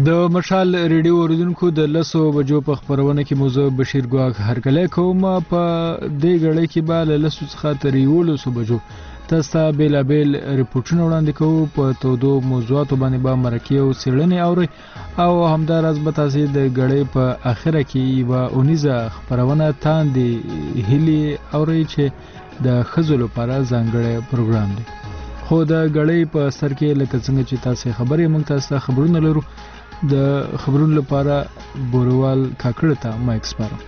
د مشال ریډیو اوریدونکو د 10 بجو په خبرونه کې موضوع بشیر ګواګ هرکلی کوم. په دې غړي کې به له 10 څخه تر 11 بجو تاسو ته بیلابیل ریپورتونه وړاندې کوو. په تودو موضوعاتو باندې به مرکې او څېړنې اورئ او همداراز به تاسو د غړي په اخره کې یوه اونیزه خبرونه تاندې هیلې اورئ چې د ښځو لپاره ځانګړی پروګرام دی. خو د غړي په سر کې لکه څنګه چې تاسو خبرې موږ تاسو ته خبرونه لرو. د خبرونو لپاره بوروال کاکړه ته مایک سپارم.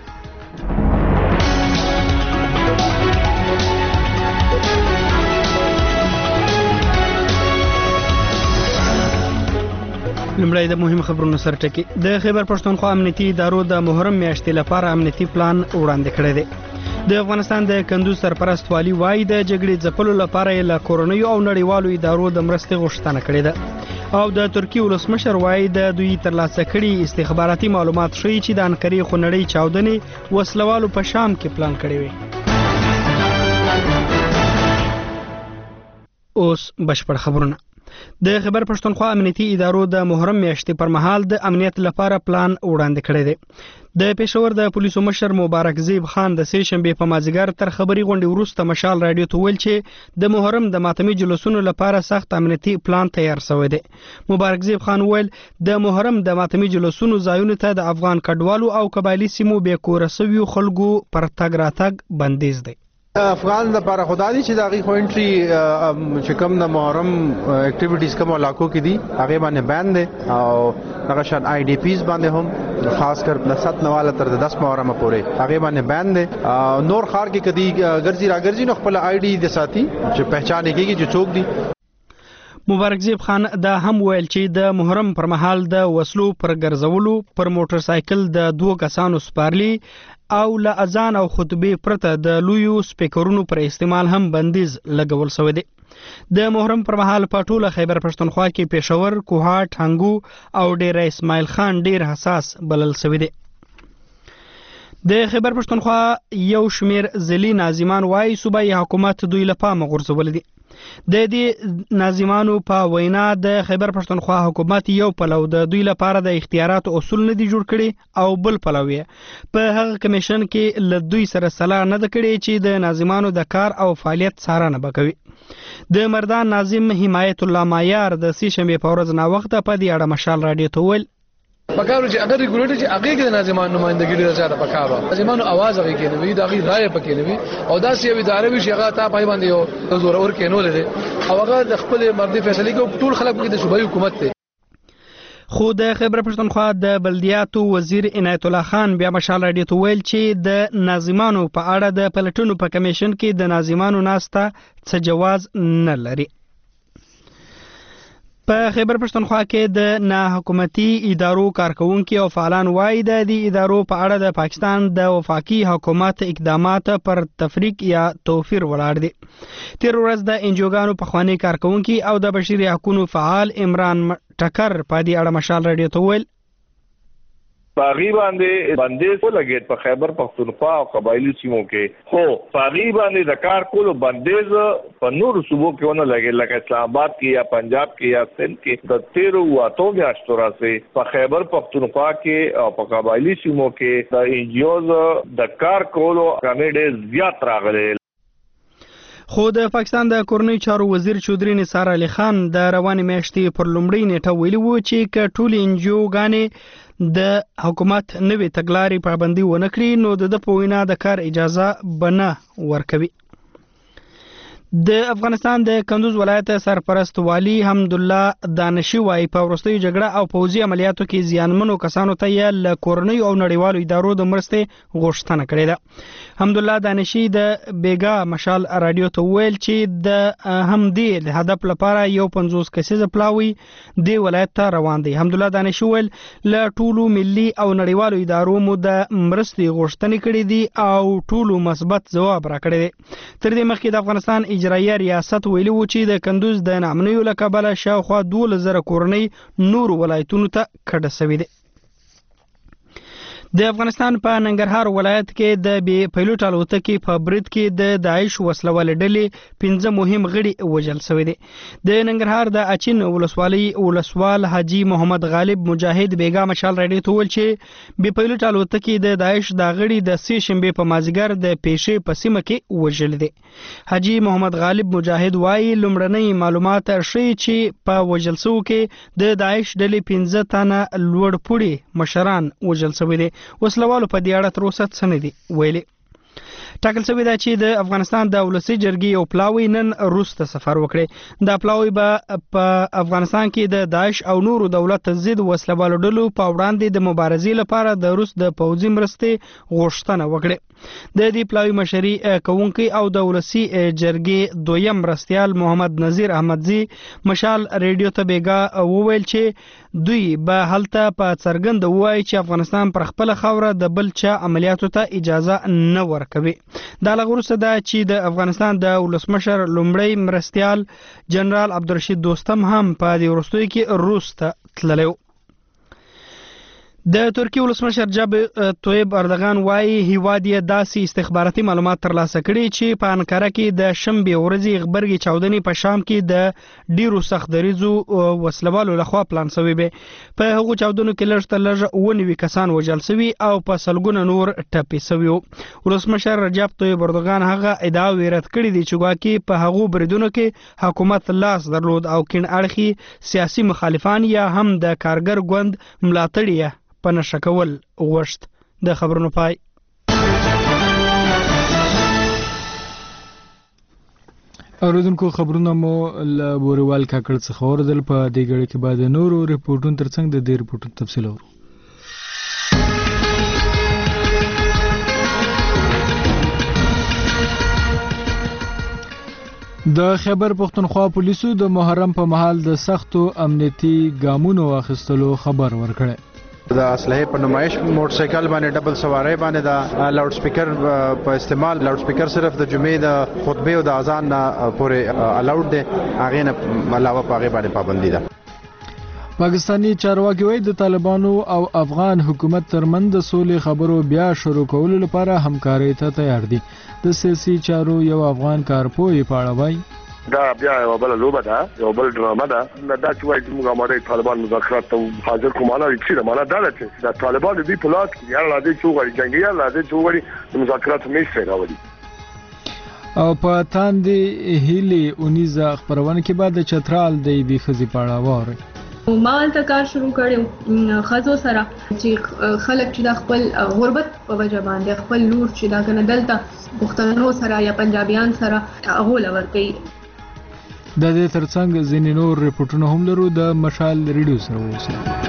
لمړی د مهم خبرونو سرټکی. د خیبر پښتونخوا امنیتي ادارو د محرم میاشتې لپاره امنیتي پلان وړاندې کړی دی. د افغانستان د کندوز سرپرست والی وایي د جګړې ځپلو لپاره یې له کورنیو او نړیوالو ادارو د مرستې غوښتنه کړې ده او د ترکیې ولسمشر وایي د دوی ترلاسه کړي استخباراتي معلومات ښیي چې د انقرې خونړۍ چاودنې وسلوالو په شام کې پلان کړی وي. اوس بشپړ خبرونه. د خیبر پښتونخوا امنیتي ادارو د محرم میاشتې پر مهال د امنیت لپاره پلان وړاندې کړی دی. د پېښور د پولیسو مشر مبارک زیب خان د سې شنبې په مازیګر تر خبري غونډې وروسته مشال رادیو ته ویل چې د محرم د ماتمي جلوسونو لپاره سخت امنیتي پلان تیار شوی دی. مبارک زیب خان ویل د محرم د ماتمي جلوسونو ځایونو ته د افغان کډوالو او قبایلی سیمو بې کوره شویو خلکو پر تګ راتګ بندیز دی. افغان لپاره خدا دي چې داغي خو انټري چې کوم د محرم اکټیویټیز کوم علاقو کې دي هغه باندې بیان دي او هغه شان آی ډی پیز باندې هم خاص کر د 7 نواله تر د 10 محرم پورې هغه باندې بیان دي. نور خار کې کدي ګرځي راګرځي نو خپل آی ډی د ساتي چې پہچان کېږي چې څوک دي. مبارک زیب خان دا هم ویل چې د محرم پر مهال د وسلو پر ګرځولو پر موټر سایکل د 2 کسانو سپارلی او له اذان او خطبه پرته د لویو سپیکرونو پر استعمال هم بندیز لګول شوی دی. د محرم پر مهال په ټوله خیبر پښتونخوا کې پېښور، کوهاټ، هنګو او ډیره اسماعیل خان ډیر حساس بلل شوی دی. د خیبر پښتونخوا یو شمیر ځلي ناظمان وايي صوبایي حکومت دوی له پامه غورځول دي. د دې ناظمانو په وینا د خیبر پښتونخوا حکومت یو پلو د دوی لپاره د اختیاراتو اصول نه دي جوړ کړي او بل پلو یې په هغه کمیشن کې له دوی سره سلا نه ده کړې چې د ناظمانو د کار او فعالیت څارنه وکوي. د مردان ناظم حمایت الله مایار د سې شنبې په ورځ ناوخته په دې اړه مشال رادیو ته ویل پکارو چې اگر ریګولیټر چې هغه کې د ناظمانو نمائندګي لري چې دا پکارو ناظمانو आवाज هغه کې نه وي دا غي رائے پکې نه وي او دا سی ادارې وي چې هغه تا پای باندې یو زور اور کې نه لري او هغه د خپل مردي فیصله کې ټول خلک کې د صوبایي حکومت ته. خو د خیبر پښتونخوا د بلدیاتو وزیر عنایت الله خان بیا مشال رادیو ته ویل چې د ناظمانو په اړه د پلټونو په کمیشن کې د ناظمانو ناسته څه جواز نه لري. په خیبر پښتونخوا کې د ناحکومتي ادارو کارکونکي او فعالان وایي د دې ادارو په اړه د پاکستان د وفاقي حکومت اقدامات پر تفریق یا توفیر ولاړ دي. تیر ورځ د انجوګانو پخوانی کارکونکي او د بشري حقوقو فعال عمران ټکر په دې اړه مشال رادیو ته ویل پاغي باندې بندیز ولګید په خیبر پښتونخوا او قبایلی سیمو کې خو پاغي باندې د کار کولو بندیز په نور صوبو کې ونه لګید لکه اسلام آباد کې یا پنجاب کې یا سندھ کې د 13 واتو میاشتو راځي په خیبر پښتونخوا کې او په قبایلی سیمو کې د انجیوز د کار کولو کمیډه زیات راغلي. خو د پاکستان د کورنۍ چارو وزیر چودري نثار علي خان د روانې میاشتې پر لومړۍ نیټه ویلي وو چې که ټولې انجیوګانې د حکومت نوې تګلارې پابندي ونه کړي نو د په وینا د کار اجازه بنه ورکوي. د افغانستان د کندوز ولایت سرپرست والی حمدالله دانشي وايي په وروستیو جګړه او پوځي عملیاتو کې زیانمنو کسانو ته یې له کورنیو او نړیوالو ادارو د مرستې غوښتنه کړې ده. حمدالله دانشي د بیګا مشال رادیو ته ویل چې د همدې هدف لپاره یو 50 کسیزه پلاوی د ولایت ته روان دي. حمدالله دانشي ویل له ټولو ملي او نړیوالو ادارو مو د مرستې غوښتنې کړې دي او ټولو مثبت ځواب راکړی دی. تر دې مخکې د افغانستان اجرایه ریاست ویلي و چې د کندوز د ناامنیو له کبله شاوخوا 12,000 کورنۍ نورو ولایتونو ته کډه شوې دي. د افغانستان په ننګرهار ولایت کې د بي پایلوټ الوتکې په برید کې د داعش وسلوال ډلې 15 مهم غړي وژل شوي دي. د ننګرهار د اچین ولسوالۍ ولسوال حاجی محمد غالب مجاهد بیګا مشال راډیو ته ویل چې بي پایلوټ الوتکې د داعش د غړي د سې شنبه په مازیګر د پیښې په سیمه کې وژل دي. حاجی محمد غالب مجاهد وايي لومړنۍ معلومات ښيي چې په وژل شوو کې د داعش ډلې 15 تنه لوړ پوړي مشران وژل شوي دي. وسلوالو په دې اړه تر اوسه څه نه دي ویلي. ټاکل شوی ده چې د افغانستان د ولسي جرګې یو پلاوی نن روس ته سفر وکړي. دا پلاوی به په افغانستان کې د داعش او نورو دولت ضد وسلوالو ډلو په وړاندې د مبارزې لپاره د روس د پوځي مرستې غوښتنه وکړي. د دې پلاوی مشري کوونکی او د ولسي جرګې دویم مرستیال محمد نذیر احمدزي مشال ریډیو ته بیګا وویل چې دوی به هلته په څرګند وایي چې افغانستان پر خپل خوره د بل چا عملیاتو ته اجازه نه ورکوي. دا لغورسه ده چې د افغانستان د ولسمشر لومړی مرستیال جنرال عبدالرشید دوستم هم په دې وروستیو کې روس ته تللی و. د ترکیې ولسمشر رجب طیب اردغان وايي هیواد یې داسې استخباراتي معلومات ترلاسه کړي چې په انقره کې د شنبې ورځې غبرګې چاودنې په شام کې د ډیرو سخت دریځو وسلوالو لخوا پلان شوی وي. په هغو چاودنو کې لږ تر لږه 90 کسان وژل شوي او په سلګونه نور ټپي شوي وو. ولسمشر رجب طیب اردغان هغه ادعاوې رد کړي دي چې ګواکې په هغو بریدونو کې حکومت لاس درلود او کیڼ اړخي سیاسي مخالفان یا هم د کارګر ګوند ملاتړي په نشه کول غوښت. د خبرونو پای. اوریدونکو خبرونه مو له بوريوال کاکړ څخه اوریدل. په دې غړي کې بعد نورو ریپورتونو ترڅنګ د دې ریپورتونو تفصیل اورو. د خیبر پختونخوا پولیسو د محرم په مهال د سختو امنیتي ګامونو اخیستلو خبر ورکړی. د اسلحه په نمایش موټر سایکل باندې ډبل سواری باندې د لاوډ سپیکر په استعمال لاوډ سپیکر صرف د جمعې د خطبه او د اذان نه پورې الاوډ دی، هغه نه علاوه په هغه باندې پابندي ده. پاکستانی چارواکي وایي د طالبانو او افغان حکومت ترمنځ د سولې خبرو بیا شروع کولو لپاره همکاري ته تیار دي. د سیاسي چارو یو افغان کارپوه په اړه وایي دا بیا یو بل لوبه ده، یو بل ډرامه ده. دا چې وایي موږ اماده طالبان مذاکرات ته حاضر کوو، معنا یې څه ده؟ معنا دا ده چې د طالبانو دی په لاس کې یاره لازم چې وګوري جنگي یاره لازم چې وګوري د مذاکرات میسه راوړي. او په تاندې هیلي اونیزه خبرونه کې بعد چترال دی بي خزي پاړه وره مال ته کار شروع کړو خزو سره چې خلک چې د خپل غربت په وجه باندې خپل لور چې دا کنه دلته پښتنو سره یا پنجابیان سره هغه لور کوي. د دې ترڅنګ ځینې نور ریپورتونه هم لرو. د مشال ریډیو سره اوسئ.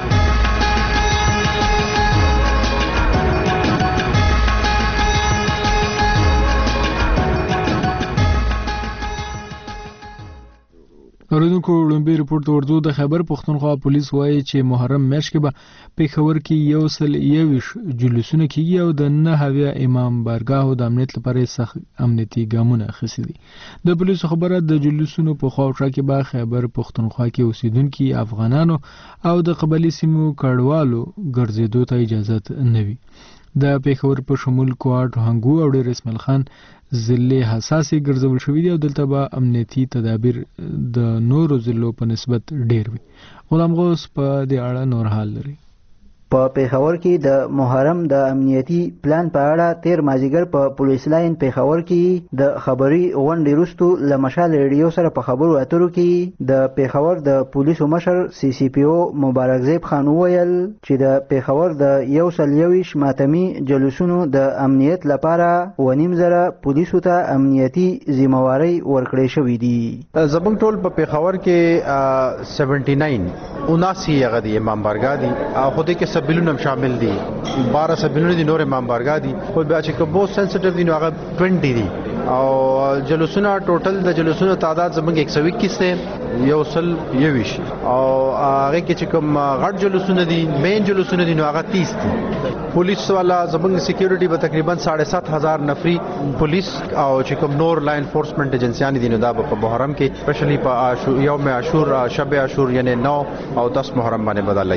اوریدونکو لومبي ریپورت ورته د خیبر پختونخوا پولیس وایي چې محرم میاشت کې به پېښور کې 121 جلوسونه کیږي او د 9 امام بارګاهو د امنیت لپاره سخت امنیتي ګامونه اخیستي دي. د پولیسو خبره د جلوسونو په خواوشا کې به خیبر پختونخوا کې اوسیدونکي افغانانو او د قبلي سیمو کډوالو ګرځېدو ته اجازه نه وي. د پېښور په شمول کوټ هنګو او ډیر اسماعیل خان ضلع حساسي ګرځول شوې دي او دلته به امنیتي تدابیر د نورو ضلعو په نسبت ډیر وي. غلام غوث په دې اړه نور حال لري. په پیښور کې د محرم د امنیتي پلان په اړه تیر مازیګر په پولیس لاین پیښور کې د خبري غونډې وروسته له مشال ریډیو سره په خبرو اترو کې د پیښور د پولیسو مشر CCPO مبارک زیب خان وویل چې د پیښور د 121 ماتمي جلوسونو د امنیت لپاره 2.5 پولیسو ته امنیتي ذمہواری ورکړې شوې دي. زمونږ ټول په پیښور کې 79 هغه د امام بارګاه دي او خو دې کې سبیلونه شامل دي. 12 سبیلونه دي، نور امام بارګاه دي. خو بیا چې کوم بہت سنسټیو دي نو هغه 20 دي او جلوسونه ټوټل د جلوسونو تعداد زمونږ 121 ته یو سل یویش او هغه کې چې کوم غټ جلوسونه دي مین جلوسونه دي نو هغه 30 دي. پولیس والا زمونږ سکیورټي به تقریبا 7,500 نفري پولیس او چې کوم نور لا انفورسمنت ایجنسیان دي نو دا په محرم کې سپیشلی په یوم عاشور شب عاشور یعنی 9 او 10 محرم باندې بدل لګي.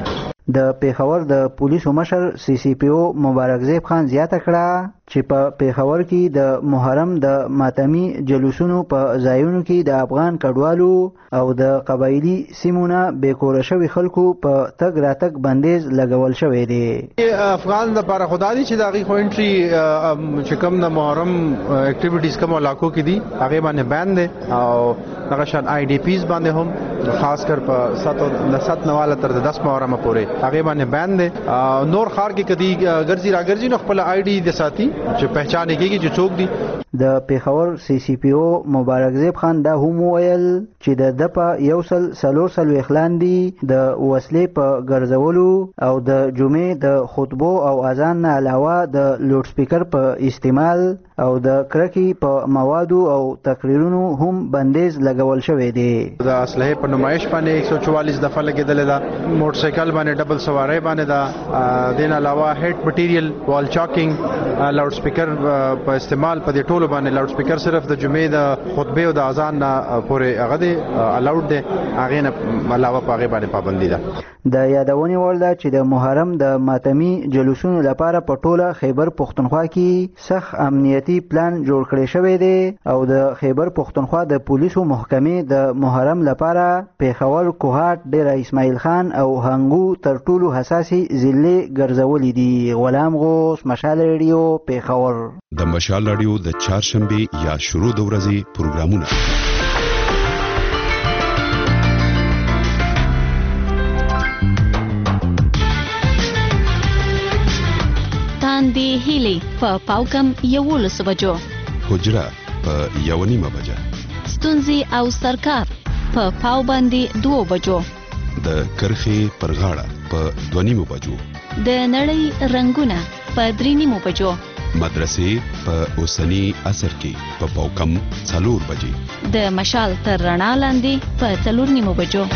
د پیښور د پولیسو مشر CCPO مبارک زیب خان زیاته کړه چې په پیښور کې د محرم د ماتمي جلوسونو په ځایونو کې د افغان کډوالو او د قبایلی سیمونه بیکوره شوي خلکو په تګ راتګ بندیز لګول شوی دی. افغان د لپاره خدای چې د هغې خو انټري چې کوم د محرم اکټیویټیز کوم علاقو کې دي هغې باندې بین دی او دغه شان IDPs باندې هم خاص کر په 7 نواله تر 10 محرم پورې هغې باندې بین دی. نور ښار کې کدي ګرځي راګرځي نو خپل ID د ساتي چې پہچان کېږي چې څوک دي. د پیښور CCPO مبارک زیب خان دا هم ویل چې د په 140 اخلاندي د وسلې په ګرځولو او د جمعې د خطبو او اذان نه علاوه د لوډ سپیکر په استعمال او د کرکی په موادو او تقریرونو هم بندیز لګول شوی دی. د اسلحه په نمایش باندې 144 دفعه لګیدل دا موټر سایکل باندې ډبل سواری باندې دا دین علاوه هیډ مټیریل وال چاکینګ لاوډ سپیکر په استعمال په دې ټولو باندې لاوډ سپیکر صرف د جمعې د خطبه او د اذان نه پورې هغه دی الاوډ دی هغه نه علاوه په هغه باندې پابندي ده. د یادونې وړ ده چې د محرم د ماتمي جلوسونو لپاره په ټوله خیبر پښتونخوا کې سخت امنیتي پلان جوړ کړی شوی دی او د خیبر پښتونخوا د پولیسو محکمې د محرم لپاره پیښور کوهاټ ډیره اسماعیل خان او هنګو تر ټولو حساسي ضلعې ګرځولې دي. غلام غوث، مشال رادیو، پیښور. د مشال رادیو د چهارشنبه یا شروع د ورځې پروګرامونه دی هیلی په پاوکم 11 بجو، حجره په 1:30 بجه، ستونزي او سرکار په پاو باندې 2 بجو، د کرخي پرغاړه په 2:30 بجو، د نړۍ رنگونه په 3:30 بجو، مدرسې په اوسنی عصر کې په پاوکم 4 بجې، د مشال تر رڼا لاندې په 4:30 بجو.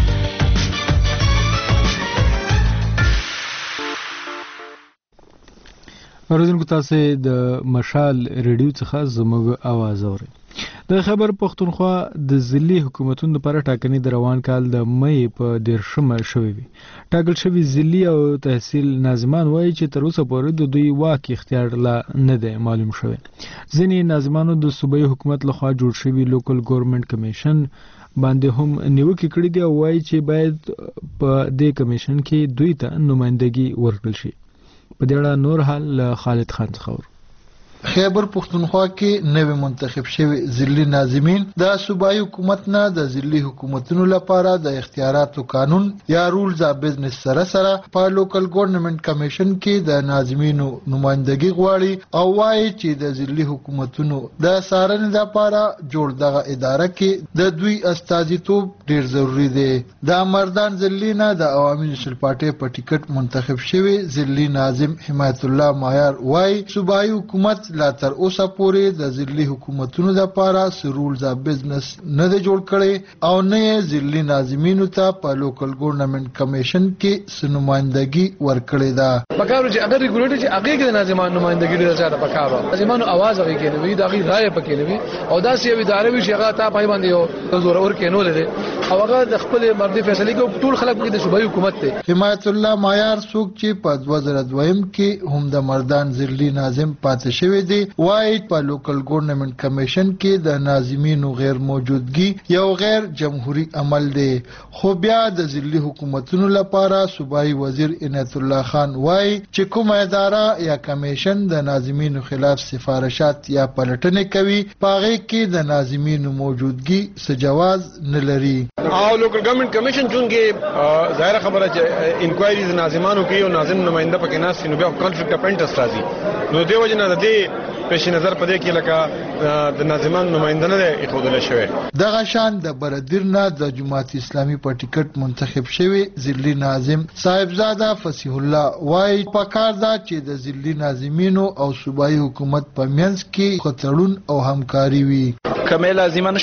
اوریدونکو تاسو د مشال ریډیو څخه زموږ आवाज اورئ. د خیبر پښتونخوا د ضلعي حکومتونو لپاره ټاکنې د روان کال د مې په 13 شوې وي. ټاکل شوي ضلعي او تحصیل ناظمان وایي چې تر اوسه پورې د دوی واک اختیار لا نه دی معلوم شوی. ځینې ناظمانو د صوبایي حکومت لخوا جوړ شوي لوکل ګورنمنت کمیشن باندې هم نیوکې کړې دي او وایي چې باید په دې کمیشن کې دوی ته نمائندګي ورکړل شي. په دې اړه نور حال خالد خان څخه. خیبر پښتونخوا کې نوې منتخب شوی ضلعي ناظمین د صوبایي حکومت نه د ضلعي حکومتونو لپاره د اختیاراتو قانون یا رولز اف بزنس سره په لوکل ګورنمنت کمیشن کې د ناظمینو نمائندګي غواړي او وایي چې د ضلعي حکومتونو د څارنې لپاره جوړ دغه اداره کې د دوی استازیتوب ډیر ضروری دی. د مردان ضلعي نه د عوامي نېشنل پارټي په ټیکټ منتخب شوی ضلعي ناظم حمایت الله مایار وایي صوبایي حکومت لا تر اوسه پورې د ضلعي حکومتونو لپاره رولز اف بزنس نه دی جوړ کړی او نه یې ضلعي ناظمینو ته په لوکل ګورنمنت کمیشن کې نمائندګي ورکړې ده. پکارو چې اگر ریګولیټر چې هغه کې د ناظمانو نمائندګي لري چې پکارو ناظمانو आवाज هغه کې نه وي دا غي رائے پکې نه وي او دا سی ادارې وی چې هغه ته پای باندې یو زور اور کې نه لري او هغه د خپل مردي فیصله کوي ټول خلک د صوبایي حکومت ته. حمایت الله مایار څوک چې په 2002 کې هم د مردان ضلعي ناظم پاتې شوی دی وایي په لوکل ګورنمنت کمیشن کې د ناظمینو غیر موجودګي یو غیر جمهوریت عمل دی. خو بیا د ضلعي حکومتونو لپاره صوبایي وزیر عنایت الله خان وایي چې کومه اداره یا کمیشن د ناظمینو خلاف سفارشات یا پلټنې کوي پاغه کې د ناظمینو موجودګي څه جواز نه لري. او لوکل ګورنمنت کمیشن چونګه ظاهر خبره چې انکوایریز ناظمانو کې او ناظم نمائنده پکې ناس نو بیا کنفلیکټ اف انټرست راځي نو دیو جنا د دې پیش نظر پدې کې لکه د ناظمان نمائنده نه خودل شوی. دغه شان د بردیر نه د جماعت اسلامي په ټیکټ منتخب شوی ضلعي ناظم صاحبزاده فصیح الله وایي پکار دا چې د ضلعي ناظمینو او صوبایي حکومت په منځ کې خطرون او همکاري وي. کمه لازمه نشته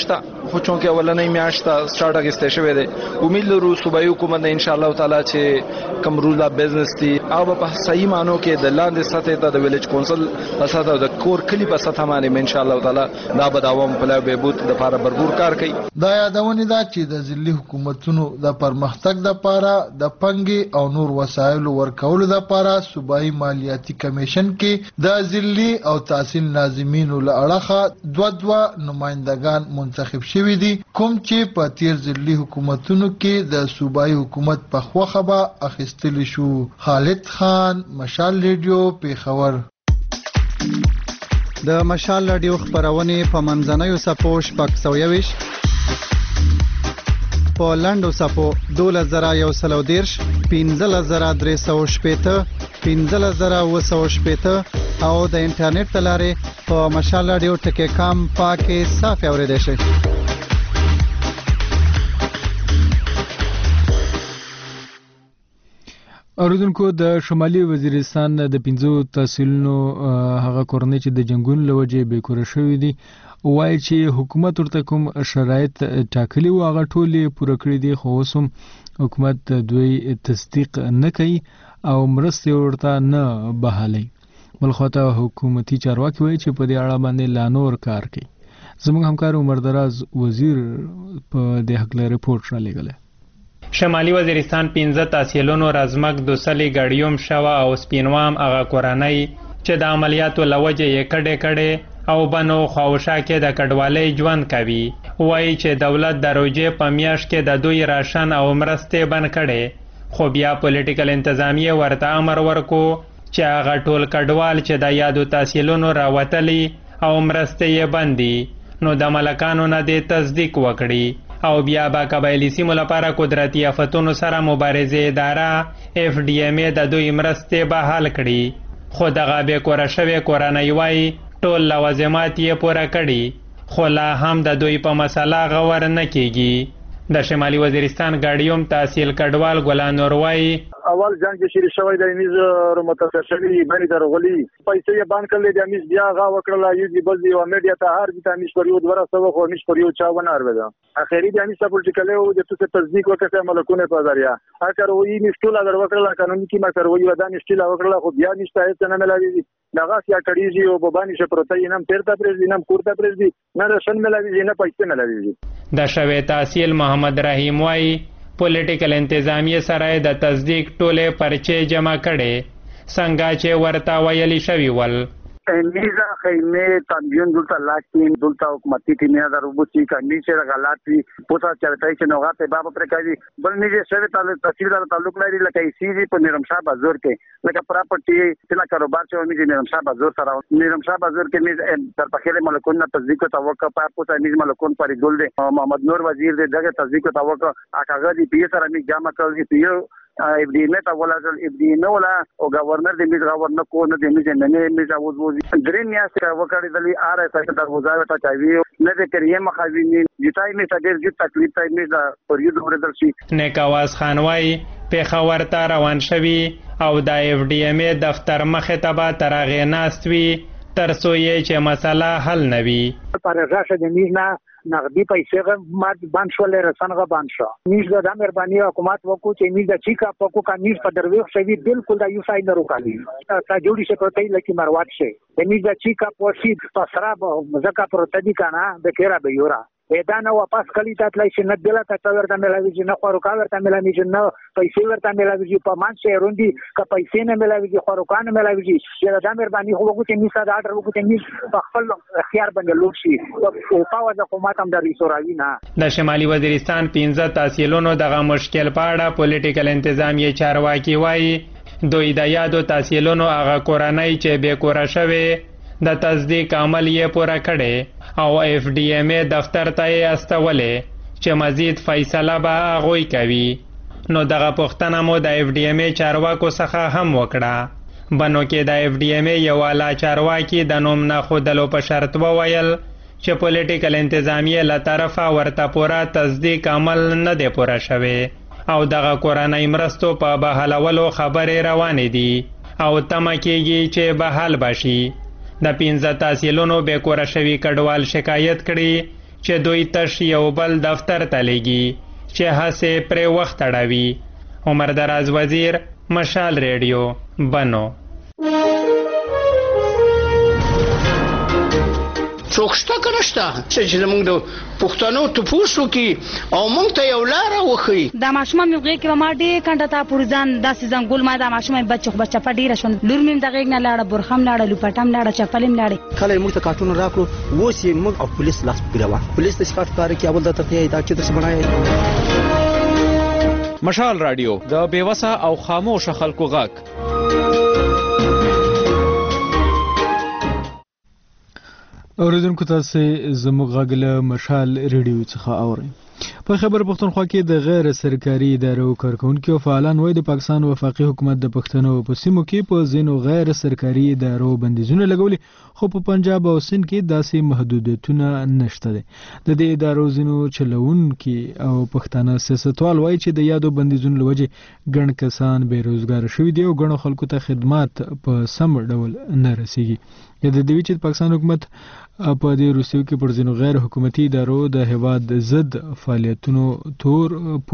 خو چونکې اولنۍ میاشت سٹارټ اگسته شوې ده امید لرو صوبایي حکومت ان شاء الله تعالی چې کوم رولا بزنس دي او په صحیح معنی کې د لاندې سطح ته د ویلیج کونسل په سطح د کور کلی په سطح باندې ان شاء الله تعالی دا به دوام په لاره بهبود د لپاره برابر کار کوي. دا یادونه ده چې د ځلي حکومتونو د پرمختګ لپاره د پنګي او نور وسایل ورکولو لپاره صوبایي مالیاتي کمیشن کې د ځلي او تحصیل ناظمینو له اړخه دوه نمائندگان منتخب شوي دي کوم چې په تیر ځلي حکومتونو کې د صوبایي حکومت په خوخه به اخیستل شو. خالد خان، مشال ریډیو، پیښور. د مشال رادیو خبرونه په منځنوي سپو شپږ 120 په لاندو سپو 2113 15310 15210 او د انټرنیټ تلاره په مشال رادیو ټکی کام پاکه صاف اوریدل شي. اوریدونکو د شمالي وزیرستان د 15 تحصیلونو هغه کورنۍ چې د جنگونو لوجه به کور شوې دي وایي چې حکومت ورته کوم شرایط ټاکلي و هغه ټولې پوره کړې دي خو اوس هم حکومت دوی تصدیق نه کوي او مرستې ورته نه بهالي. بلخواته حکومتي چارواکي وایي چې په دې اړه باندې لا نور کار کوي. زموږ همکار عمر دراز وزیر په دې حق له ریپورت را لګله. شمالي وزیرستان 15 تحصیلونو رزمک دوسلی ګړیوم شوه او سپینوام هغه کورنۍ چې د عملیاتو لوجه یې کډې او بنو خواوشا کې د کډوالۍ ژوند کوي وایي چې دولت د روجې په میاشت کې د دوی راشن او مرستې بند کړي خو بیا پولیټیکل انتظامیه ورته امر ورکو چې هغه ټول کډوال چې د یادو تحصیلونو راوتلي او مرستې یې بندي نو د ملکانو نه د تصدیق وکړي او بیا با قبایلی سیمو لپاره قدرتي آفتونو سره مبارزه اداره FDMA د دوی مرستې بحال کړي خو دغه به کور شوی کورنۍ وایي ټول لوازمات یې پوره کړي خو لا هم د دوی په مسله غور نه کیږي. د شمالي وزیرستان ګاډیوم تحصیل کډوال ګلان نور وایي اول جنگ چې شری شوی د میز متصل شوی باندې درغلي پیسې یې باندې کړل د میز بیا غا وکړل یو دی بل دی او میډیا ته هر د میز پر یو دوره سو خو نش پر یو چا ونه اروي اخیری د میز پولیټیکل او د څه تصدیق وکړه ملکونه په ذریعہ اگر وې نشټول اگر وکړل قانوني کی ما تر وې ودا نشټل وکړل خو بیا نشته هیڅ نه ملایي دغه سیا کړيږي او بابانی شه پروتې نم پیرتا پرېږدي نم کورتا پرېږدي نه رشن ملایي نه پیسې ملایي. د شوی تحصیل محمد رحیم وایي پولیټیکل انتظامیه سره د تصدیق ټوله پرچې جمع کړي څنګه چې ورته ویلي شوی ول میزا خیمه تنظیم دلته لاکین دلته حکومتي ټیمه د روبوټي کنډیشن غلطي پوسا چلتای چې نوغه ته باب پر کوي بل نه شوی تحصیلدار تعلق لري لکه سی په نرمشاه بازار کې لکه پراپرټي چې کاروبار چې موږ نرمشاه بازار سره نرمشاه بازار کې موږ تر پخېله ملکونه تصدیق توقع پوسا موږ ملکون پرې ګل دي محمد نور وزیر دغه تصدیق توقع اکاغه دی پی سره موږ جمع کړی پیو FDMA ته ولازل FDMA ولا او گورنر د میز گورنر کو نه د میز نه میز اوس وځي درې میاشتې وکړې دلی آر اس ته دروازه ته چاوي نه د کریه مخاویني جتای می ته ډېر تکلیف تای می دا پریود ورته شي. نیک आवाज خانوای پیښور ته روان شوی او د FDMA دفتر مخه ته به ترغه ناستوي ترڅو یې چې مسله حل نوي پر راشه د میز نه نقدي پیسې مات باندې شو لري څنګه باندې شو نیز د مهرباني حکومت وکړو چې نیز د چیکا پکو کا نیز په درویښ شوی بالکل د یو سای نه روکالي تا جوړی شه پروتې لکه مروات شه د نیز د چیکا پوسی پسرا مزکا پروتې کانا د کیرا به یورا دا نه واپس کلی ته تلای شي نه دله ته ورته ملاوي چې نه خورو کا ورته ملاوي چې نه پیسې ورته ملاوي چې په مان شه روندي ک پیسې نه ملاوي چې خورو کا نه ملاوي چې د مهرباني خو وګورئ چې میسا د آرډر وګورئ چې په خپل اختیار باندې لوټ شي او په وجه حکومت هم د ریسوراوی نه. د شمالي وزیرستان 15 تحصیلونو دغه مشکل په اړه پولیټیکل انتظامیه چارواکي وایي دوی د یادو تحصیلونو هغه کورنۍ چې بې کوره شوې د تصدیق عمل یې پوره کړي او FDMA دفتر ته یې استولې چې مزید فیصله به هغوی کوي. نو دغه پوښتنه مو د FDMA چارواکو څخه هم وکړه. بنو کې د FDMA یو اعلی چارواکي د نوم نه ښودلو په شرط وویل چې پولیټیکل انتظامیه له طرفه ورته پوره تصدیق عمل نه دی پوره شوی او دغه کورنۍ مرستو په بحالولو خبرې روانې دي او تمه کېږي چې بحال بشي. د 15 تحصیلونو بې کوره شوي کډوال شکایت کړي چې دوی تش یو بل دفتر ته لیږي چې هسې پرې وخت اړوي. عمر دراز وزیر، مشال ریډیو، بنو. څوک شته که نشته چې زموږ د پښتنو تپوس وکړي او موږ ته یو لاره وښیي. دا ماشومان مې غېږ کې ما ډېر کنډه ته پورې ځان داسې ځنګول ما دا ماشومان بچه خو چپه ډېره شوه. لور مې د غېږ نه لاړه، برخه هم لاړه، لوپټه هم لاړه، چپل هم لاړې. کله یې موږ ته کارټونه راکړو، اوس یې موږ او پولیس لاس په ګرېوان. پولیس داسې کار ښکاره کړي، اول درته ښیي دا چې درسې بڼایي. مشال راډیو، د بېوسه او خاموشه خلکو غږ. اوریدونکو تاسو زموږ غږ له مشال ریډیو څخه اورئ. په خیبر پختونخوا کې د غیر سرکاري ادارو کارکونکو فعالان وایي د پاکستان وفاقي حکومت د پښتنو په سیمو کې په ځینو غیر سرکاري ادارو بندیزونه لګولي، خو په پنجاب او سند کې داسې محدودیتونه نشته دي. د دې ادارو ځینو چلوونکي او پښتانه سیاستوال وایي چې د یادو بندیزونو له وجې ګڼ کسان بېروزګاره شوي دي او ګڼو خلکو ته خدمات په سم ډول نه رسیږي. یا د دوی چې پاکستان حکومت په دې روسیو کې پر ځینو غیر حکومتي ادارو د هیواد ضد فعالیتونو تور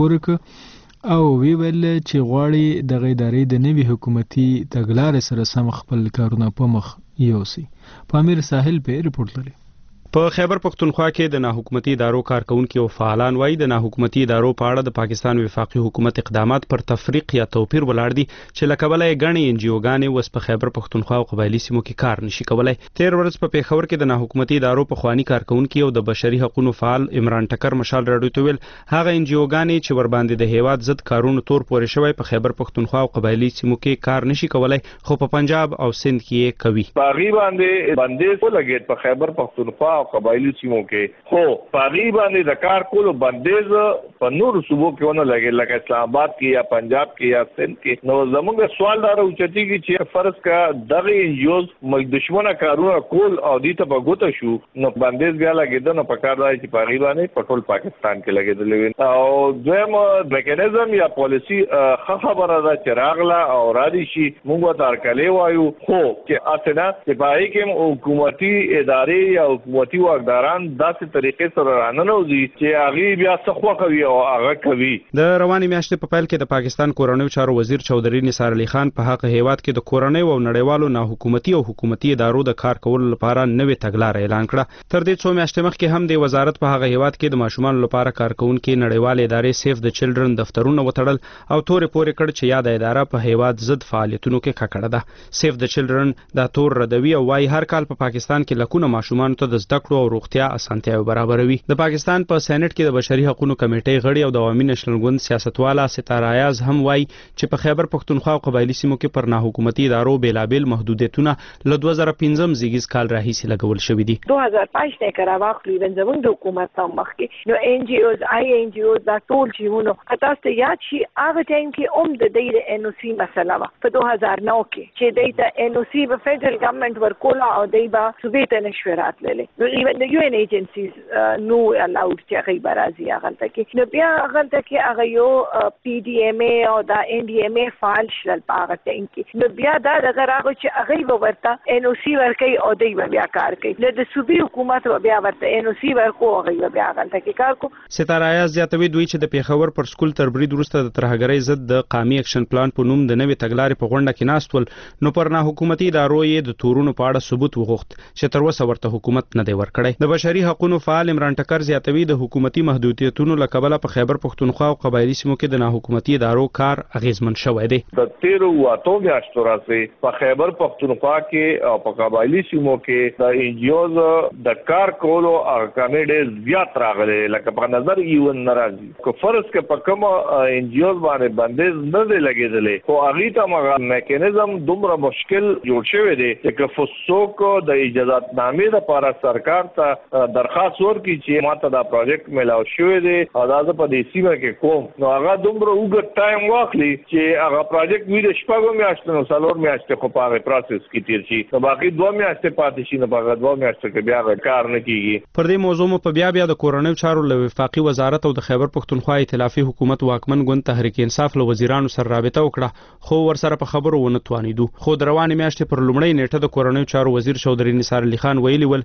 پورې او وی ویل چې غواړي د ادارې د نوي حکومتي تګلارې سره سم خپل کارونه په مخ یوسي. پامیر ساحل په ریپورت لري. په خیبر پختونخوا کې د ناحکومتي ادارو کارکونکو او فعالان وایي د ناحکومتي ادارو په اړه د پاکستان وفاقي حکومت اقدامات پر تفریق یا توپیر ولاړ دي چې له کبله یې ګڼې ان جی اوګانې اوس په خیبر پختونخوا او قبایلي سیمو کې کار نشي کولی. تیر ورځ په پیښور کې د ناحکومتي ادارو پخواني کارکونکي او د بشري حقوقو فعال عمران ټکر مشال راډیو ته ویل هغه ان جی اوګانې چې ورباندې د هیواد ضد کارونو تور پورې شوی په خیبر پختونخوا او قبایلي سیمو کې کار نشي کولی، خو په پنجاب او سند کې یې کوي. باغی باندې بندیز ولګید په خیبر پختونخوا او قبایلي سیمو کې، خو باغی باندې د کار کولو بندیز په نور صوبو کې ونه لګید لکه اسلام آباد کې یا پنجاب کې یا سند کې. نو زموږ سوال دا راوچتي چې فرض کا دغه انجوز مګ دشمنه کارونه کول او دې ته بغوته شو نو بندیز بیا لګید نو پکار دی چې باغی باندې پټول پاکستان کې لګیدل او دویم میکانیزم یا پالیسی خبره ده چې راغله او را دي شي موږ ته ارکلې وایو، خو چې اسنه چې باغی کې حکومتي ادارې یا حکومتي واکداران داسې طریقې سره راننوځي چې هغه بیا څخه کوي او هغه کوي. د رواني میاشتې په پیل کې د پاکستان کورنیو چارو وزیر چودري نثار علي خان په حق هیواد کې د کورنیو او نړیوالو ناحکومتي او حکومتي ادارو د کار کولو لپاره نوې تګلارې اعلان کړه. تر دې څو میاشتې مخکې هم د وزارت په هغه هیواد کې د ماشومان لپاره کارکونکو نړیوال ادارې سیف د چلډرن دفترونه وتړل او تورې پورې کړ چې یاد اداره په هیواد ضد فعالیتونو کې ککړه ده. سیف د چلډرن دا تور ردوي او وايي هر کال په پاکستان کې لکونه ماشومان ته د زده کړو او روغتیا اسانتیاوې برابروي. د پاکستان په سېنات کې د بشري حقوقو کمیټې غړي او د عوامي نېشنل ګوند سیاستواله ستاره ایاز هم وایي چې په خیبر پختونخوا او قبایلي سیمو کې پر ناحکومتي ادارو بیلابل محدودیتونه له 2015 زیږیز کال راهیسې لګول شوي دي. 2005 نه کرا واخلي زموږ د حکومت ته مخکې نو ان جی اوز آی ان جی اوز دا ټول چې ونه تاسو یاد شي هغه ټایم کې د دې ان او سی مسله وا په 2009 کې چې د ان او سی په فدرل ګورنمنت ورکولا او دایبا سوبیت نشورات للی نو ایون د یو ان ایجنسیز نو الاود چې هغه برازي هغه کې نو بیا هغه کې هغه یو پی ډی ام ای او دا ان ډی ام ای فعال شل پاغه ټایم کې نو بیا دا دغه راغو چې هغه ورته ان او سی ورکي او دایبا بیا کار کوي نو د صوبې حکومت بیا ورته ان او سی ورکو هغه بیا هغه کې کار کو. ستاره ایاز زیاتوي دوی چې د پیښور پر سکول تربرید وروسته د ترهګرۍ ضد د قامي اکشن پلان په نوم د نوې تګلارې په غونډه کې ناستول نو پر نه حکومتي ادارو یې د تورونو په اړه ثبوت وغوښت چې تر اوسه ورته حکومت نه دی ورکړی. د بشري حقوقو فعال عمران ټکر زیاتوي د حکومتي محدودیتونو له کبله په خیبر پختونخوا او قبایلي سیمو کې د نه حکومتي ادارو کار اغیزمن شوی دی. د 13 واتو میاشتو راځي په خیبر پختونخوا کې او په قبایلي سیمو کې د ان جی اوز د کار کولو ارکانې ډېر زیات راغلي لکه په نظر ایون ناراضي کو فرض کې په کوم ان جی اوز باندې بندیز نه دی لګیدلې خو هغه ته مغه میکانیزم دومره مشکل جوړ شوی دی چې فسوک د اجازت نامې لپاره سرکار ته درخواست ورکړي چې ماته دا پروجیکټ ملاو شوی دی او دا په دې سیمه کې کوم نو هغه دومره وګ ټایم واخلي چې هغه پروجیکټ ویل شپږو میاشتو نو څلور میاشتې خو په هغه پروسس کې تیر شي نو باقي 2 میاشتې پاتې شي نو هغه 2 میاشتې کې بیا کار نه کیږي. پر دې موضوع مو په بیا د کورنیو چارو له وفاقي وزارت او د خیبر پختونخوا ائتلافي حکومت واکمن ګوند تحریک انصاف له وزیرانو سره رابطه وکړه خو ورسره په خبرو ونه توانیدو. خو د روانې میاشتې پر لومړۍ نیټه د کورنیو چارو وزیر چودري نثار علي خان ویلي ول چې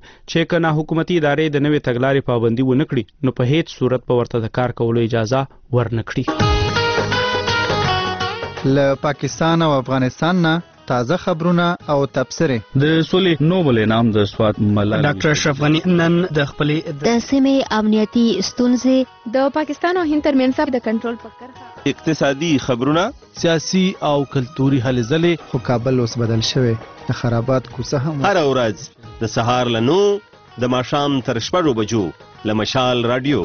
چې که حکومتي ادارې د نوې تګلارې پابندي ونه کړي نو په هیڅ صورت په ورته د کار کولو اجازه ورنکړي. له پاکستان او افغانستان نه تازه خبرونه او تبصره. د سولې نوبل انعام د سوات ملال ډاکټر اشرف غنی نن د خپلې د سیمې امنیتي ستونزې د پاکستان او هند ترمنځ د کنټرول فکر اقتصادي خبرونه سیاسي او کلتوري هلې ځلې. خو کابل اوس بدل شوی د خرابات کوڅه هم هر ورځ د سهار له 9 د ماښام تر 6 بجو له مشال رادیو.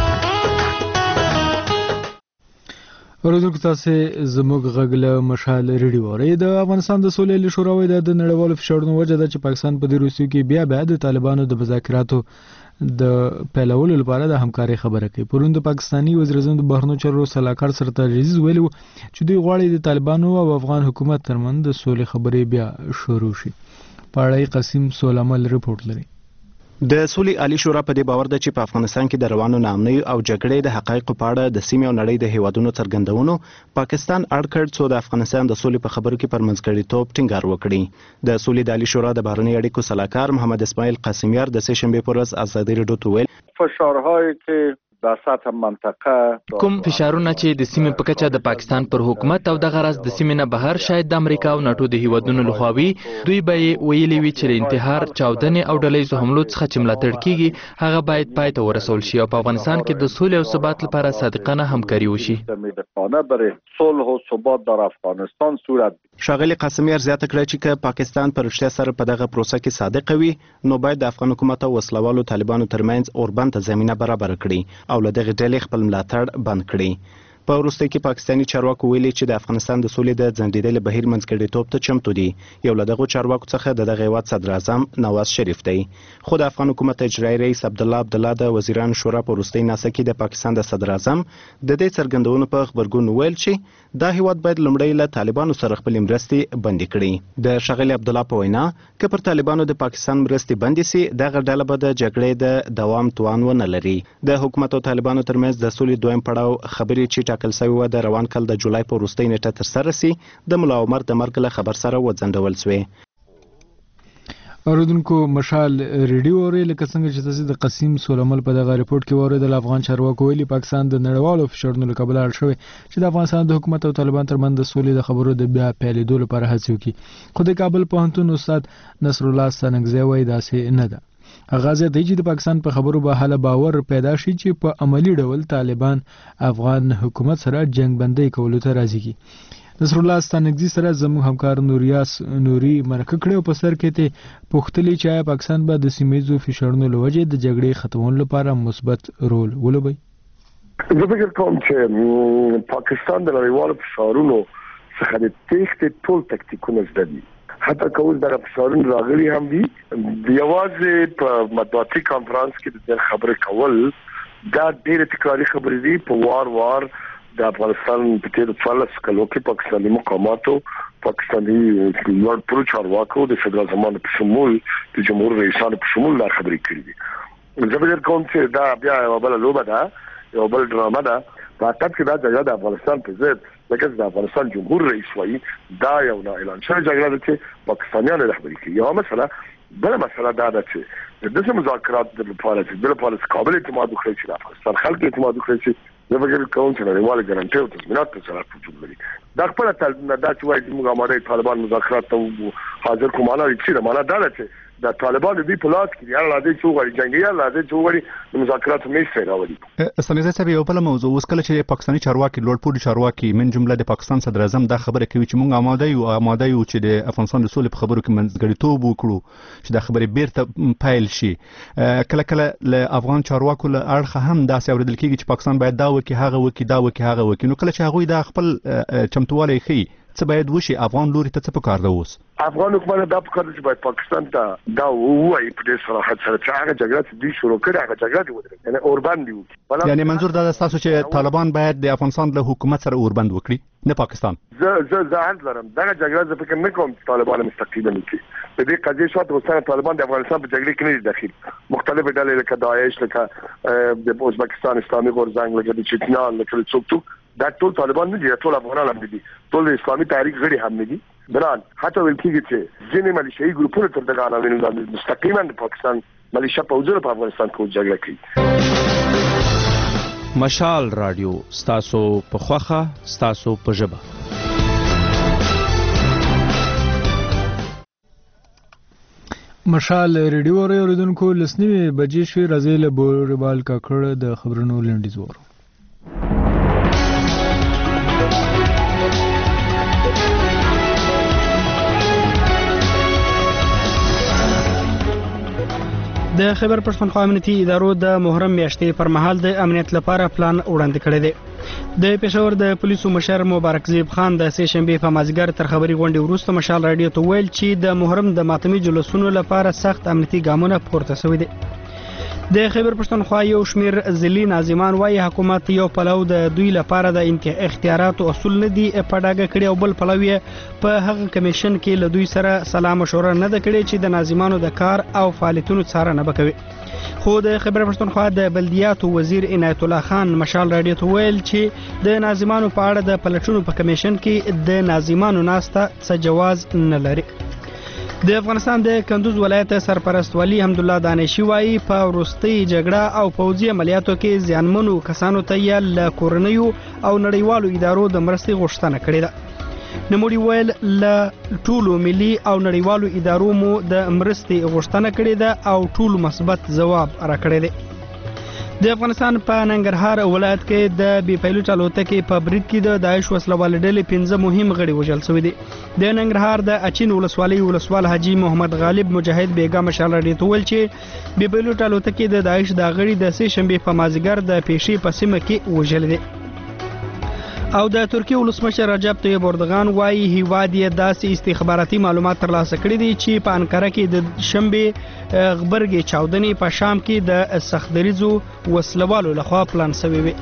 اوریدونکو تاسو زموږ غږ له مشال ریډیو اورئ. د افغانستان د سولې شورا د نړیوالو فشارونو وجه ده چې پاکستان په دې روسیو کې بیا د طالبانو د مذاکراتو د پیلولو لپاره د همکاري خبره کوي. پرون د پاکستاني وزیر اعظم د بهرنیو چارو سلاکار سردار عزیز ویلي چې دوی غواړي د طالبانو او افغان حکومت ترمنځ د سولې خبرې بیا شروع شي. پاړای قاسم سولامل رپورټ لري. د سولې عالی شورا په دې باور ده چې په افغانستان کې د روانو ناامنۍ او جګړې د حقایقو په اړه د سیمې او نړۍ د هیوادونو څرګندونو پاکستان اړ کړ څو د افغانستان د سولې په خبرو کې پر منځګړیتوب ټینګار وکړي. د سولې عالی شورا د بهرنی اړیکو سلاکار محمد اسماعیل قاسمیار د سه شنبه پر ورځ ازادي رادیو ته ویل فشارهایی که در سطح منطقه کوم فشارونه چې د سیمې په کچه د پاکستان پر حکومت او د غرض د سیمې نه بهر شاید د امریکا او ناتو د هیوادونو لخوا وي دوی به ویلي وي چې انتحار چاودنې او ډلهیزو حملو څخه چې ملاتړ کیږي هغه باید پای ته ورسول شي او په افغانستان کې د سولې او ثبات لپاره صادقانه همکاري وشي. برای صلح و ثبات در افغانستان صورت شاغلی قاسمیار زیاته کړه چې که پاکستان پر رښتیا سره په دغه پروسه کې صادق وي نو باید د افغان حکومت او وسلوالو طالبانو ترمنځ اوربند ته زمينه برابر کړي او له دغه ډلې خپل ملاتړ بند کړي. په وروسته کې پاکستاني چارواکو ویلي چې د افغانستان د سولې د ځنډیدل بهیر منځګړیتوب ته چمتو دي. یو له دغه چارواکو څخه د دغه هیواد صدر اعظم نواز شریف دی. خو د افغان حکومت اجرایي رئیس عبدالله د وزیرانو شورا په وروستۍ ناسه کې د پاکستان د صدر اعظم د دې څرګندونو په خبرګون ویل چې دا هیواد باید لومړی له طالبانو سره خپل مرستې بندي کړي. د شغلی عبدالله په وینا که پر طالبانو د پاکستان مرستې بندي سي دغه ډله به د جګړې د دوام توان ونه لري. د حکومت او طالبانو ترمنځ د سولې دویم پړاو خبرې چې ټاکل شوی و د روان کال د جولای په وروستۍ نیټه تر سره سي د ملا عمر د مرګ له خبر سره وځنډول شوی. اوریدونکو مشال ریډیو اوري لکه څنګه چې تاسو د قاسم سولامل په دغه ریپورت کې اوریدل افغان چارواکو ویلي پاکستان د نړیوالو فشارونو له کبله اړ شوی چې د افغانستان د حکومت او طالبان ترمنځ د سولې د خبرو د بیا پیلېدو لپاره هڅې وکړي. خو د کابل پوهنتون استاد نصر الله ستانکزی وایي داسې نه ده. اغازه دی چې د پاکستان په خبرو به حاله باور پیدا شي چې په عملی ډول طالبان افغان حکومت سره جنگ بندي کولو ته راضي کی. نصر الله ستانکزی سره زموږ همکار نوریاس نوري مرکه کړو په سر کې ته پوښتلی چې پاکستان به د سیمه‌ییزو فشارونو له وجې د جګړې ختمولو لپاره مثبت رول ولوبي. زه فکر کوم چې پاکستان د نړیوالو فشارونو څخه د تېښتې ټول تکتیکونه زده دي. حتی که اوس دغه فشارونه راغلي هم دي یوازې په مطبوعاتي کانفرنس کې د خبرې کول دا ډېرې تکراري خبرې دي. په وار د افغانستان په تیر 14 کلو کې پاکستاني مقاماتو پاکستاني لوړ پرو چارواکو د فدرال زمانه په شمول د جمهور رئیسانو په شمول دا خبرې کړې دي. زه به کوم چې دا بیا یو بل لوبه ده یو بل ډرامه ده. په حقیقت کې دا جګړه د افغانستان په ضد لکه د افغانستان جمهور رئیس وایي دا یو نه اعلان شوی جګړه ده چې پاکستانیان رهبري کوي. یو مسله بل مسله دا ده چې د دې مذاکرات لپاره چې بل په کابل اعتماد وکړي چې افغانستان خلک اعتماد وکړي چې زه فکر کوم چې نړیواله ګارانټي او تضمینات په سره وجود لري. دا خپل دا چې وایي موږ اماده طالبان مذاکرات ته حاضر کوم معنا لري. معنا دا ده چې د طالبانو دی په لاس کې یا لازم چې وګړي جنگي یا لازم چې وګړي د مذاکراتو میسه راوړي. استنیزه صاحب یو بل موضوع اوس کله چې پاکستاني چارواکي لوړپوړي چارواکي من جمله د پاکستان صدر اعظم دا خبره کوي چې موږ آماده یو چې د افغانستان د سولې په خبرو کې منځګړیتوب وکړو چې دا خبره بیرته پایل شي. کله له افغان چارواکو له اړخه هم دا څه اوریدل کیږي چې پاکستان باید دا وکړي هغه وکړي دا وکړي هغه وکړي. نو کله چې هغه دا خپل چمتوالی ښيي څه باید وشي افغان لوري ته څه پکار ده اوس؟ افغان حکومت دا پکار چې باید پاکستان ته دا وایي په دې صراحت سره چې هغه جګړه چې دوی شروع کړې هغه جګړه دی ودرېږي یعنی اوربند دی. یعنی منظور دا تاسو چې طالبان باید د افغانستان له حکومت سره اوربند وکړي نه پاکستان؟ زه عرض لرم دغه جګړه زه فکر نه کوم چې طالبان مستقیما وکړي. په دې قضیه شاته روسانه طالبان د افغانستان په جګړه کې نه دي داخل. مختلف ډلې لکه داعش لکه د ازبکستان اسلامي غورځنګ لکه د چچنیان لکه څوک دا ټول طالبان نه دي ټول افغانان هم دي ټول اسلامي تاریخ غړي هم نه دي. بلان حتی ویل کېږي چې ځینې ملیشيایي ګروپونه تر دغه علاوه مستقیما د پاکستان ملیشیا پوځونه په افغانستان کې جګړه کوي. مشال رادیو ستاسو په خوخه ستاسو په ژبه. مشال ریډیو اوریدونکو لسنیمه بجې شوي راځي له بوربال کاکړ د خبرونو لنډیز وورو. د خیبر پښتونخوا امنیتي ادارو د محرم میاشتې پر مهال د امنیت لپاره پلان وړاندې کړی دی. د پېښور د پولیسو مشر مبارک زیب خان د سې شنبې په مازیګر تر خبري غونډې وروسته مشال رادیو ته ویل چې د محرم د ماتمي جلوسونو لپاره سخت امنیتي ګامونه پورته شوي دي. د خیبر پښتونخوا یو شمیر ضلعي ناظمان وايي حکومت یو پلو د دوی لپاره د اختیاراتو اصول نه دي په ډاګه کړي او بل پلو یې په هغه کمیشن کې له دوی سره سلام مشوره نه ده کړې چې د ناظمانو د کار او فعالیتونو څارنه وکړي. خو د خیبر پښتونخوا د بلدیاتو وزیر عنایت الله خان مشال رادیو ته ویل چې د ناظمانو په اړه د پلټونو په کمیشن کې د ناظمانو ناسته څه جواز نه لري. د افغانستان د کندوز ولایت سرپرست ولی حمدالله دانشي وايي په وروستۍ جګړه او پوځي عملیاتو کې زیانمنو کسانو ته یې له کورنیو او نړیوالو ادارو د مرستې غوښتنه کړې ده. نوموړي ویل له ټولو ملي او نړیوالو ادارو مو د مرستې غوښتنه کړې ده او ټول مثبت ځواب راکړی دی. د افغانستان په ننګرهار ولایت کې د بي پایلوټ الوتکې په برید کې د داعش وسلوال ډلې 15 مهم غړي وژل شوي دي. د ننګرهار د اچین ولسوالۍ ولسوال حاجی محمد غالب مجاهد بیګا مشال رادیو ته ویل چې بي پایلوټ الوتکې د داعش د غړي د سې شنبې په مازیګر د پیشي په سیمه کې وژل دي. او د ترکیه ولسمشر رجب طیب اردوغان وايي هیواد یې داسې استخباراتي معلومات ترلاسه کړي دي چې په انکره کې د شنبې غبرګې چاودنې په شام کې د سختدریزو وسلوالو لخوا پلان شوی وي.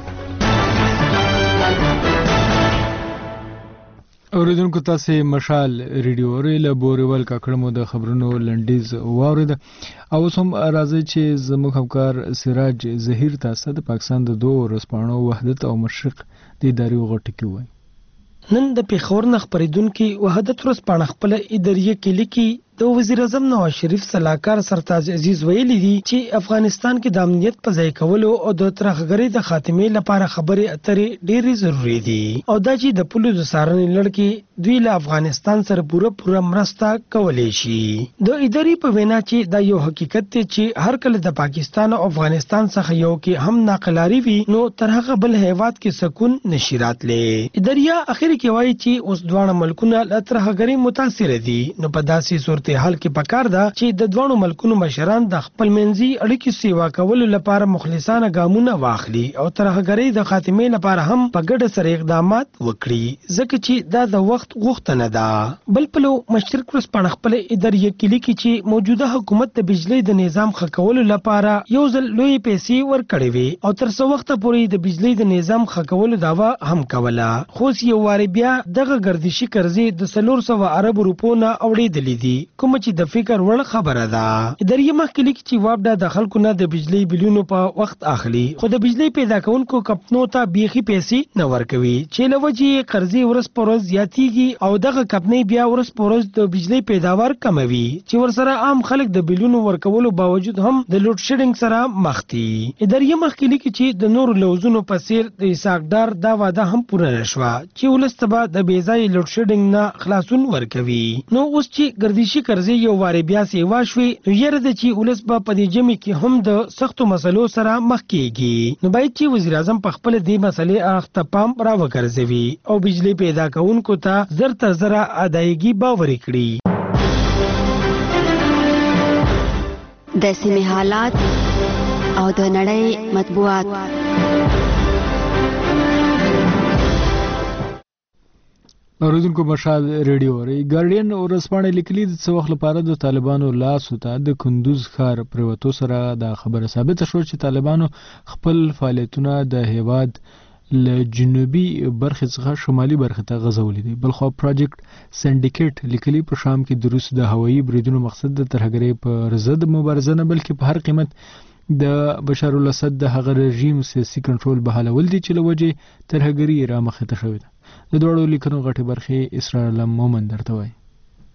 اوریدونکو تاسو مشال ریډیو له بوربال کاکړ مو د خبرونو لنډیز واورید او سم راځي چې زموږ همکار سراج ظهیر تاسو د پاکستان د دوه ورځپاڼو وحدت او مشرق د ادارې غټ کې وای. نن د پیښور نه خبرېدونکو وحدت ورځپاڼه خپل ادارې کې لیکي د وزیر اعظم نواز شریف صلاحکار سرتاج عزیز ویلي دي چې افغانستان کې د امنیت په ځای کولو او د ترهګرۍ د خاتمې لپاره خبرې اترې ډېرې ضروري دي او دا چې د پولیسو د څارنې لړ کې دوی له افغانستان سره پوره مرسته کولی شي. د ادارې په وینا چې دا یو حقیقت دی چې هر کله د پاکستان او افغانستان څخه یو کې هم ناقلاري وي نو تر هغه بل هیواد کې سکون نشي راتلی. ادارې اخر کې وایي چې اوس دواړه ملکونه له ترهګرۍ متاثر دي نو په داسې صورت حال کې پکار ده چې د دوه ملکونو مشران د خپل منځي اړیکې سیوا کولو لپاره مخلصانه ګامونه واخلي او ترهګرۍ د خاتمې لپاره هم په ګډه سره اقدامات وکړي ځکه چې دا د وخت غوښتنه ده. بل پلو مشرق ورځپاڼه خپل ادارې کې لیکي چې موجوده حکومت د بجلی د نظام ښه کولو لپاره یو ځل لوی پیسې ورکړې وي او تر څو وخت پورې د بجلی د نظام ښه کولو دعوا هم کوله خو یو واری بیا دغه گردشي قرضې د 400 ارب روپو نه اوړېدلې دي کوم چې د فکر وړ خبره ده. ادارې مخکې لیکي چې وابډا د خلکو نه د بجلی بلونو په وخت اخلي خو د بجلی پیدا کوونکو کمپنیو ته بیخي پیسې نه ورکوي چې له وجې قرضې ورځ په ورځ زیاتېږي او دغه کمپنۍ بیا ورځ په ورځ د بجلی پیداوار کموي چې ورسره عام خلک د بلونو ورکولو باوجود هم د لوډ شیډینګ سره مخ دي. ادارې مخکې لیکي چې د نورو لوزونو په څیر د اسحاقدار دا وعده هم پوره نشوه چې ولس ته به د بې ځایه لوډ شیډینګ نه خلاصون ورکوي. نو اوس چې گردشي قرضې یو واری بیا سیوا شوي نو یره ده چې ولس به په دې جمع کې هم د سختو مسلو سره مخ کیږي نو باید چې وزیر اعظم په خپل دې مسلې اړخ ته پام راوګرځوي او بجلی پیدا کوونکو ته زر تر زره ادایګي باوري کړي. د سیمې حالات او د نړۍ مطبوعات. اوریدونکو مشال ریډیو ګارډین ورځپاڼه لیکلي د څه وخت لپاره د طالبانو لاس ته د کندوز ښار پریوتو سره د خبره ثابته شو چې طالبانو خپل فعالیتونه د هیواد له جنوبي برخې څخه شمالي برخې ته غځولي دي. بلخو پروجیکټ سندیکیټ لیکلي په شام کې د روس د هوایي بریدونو مقصد د ترهګرۍ پر ضد مبارزه نه بلکې په هر قیمت د بشار الاسد د هغه رژیم سیاسي کنټرول بحالول دي چې له وجې ترهګري را مخې ته شوې ده. د دوړو لیکنو غټې برخې اسرائیل مومن درته وایي.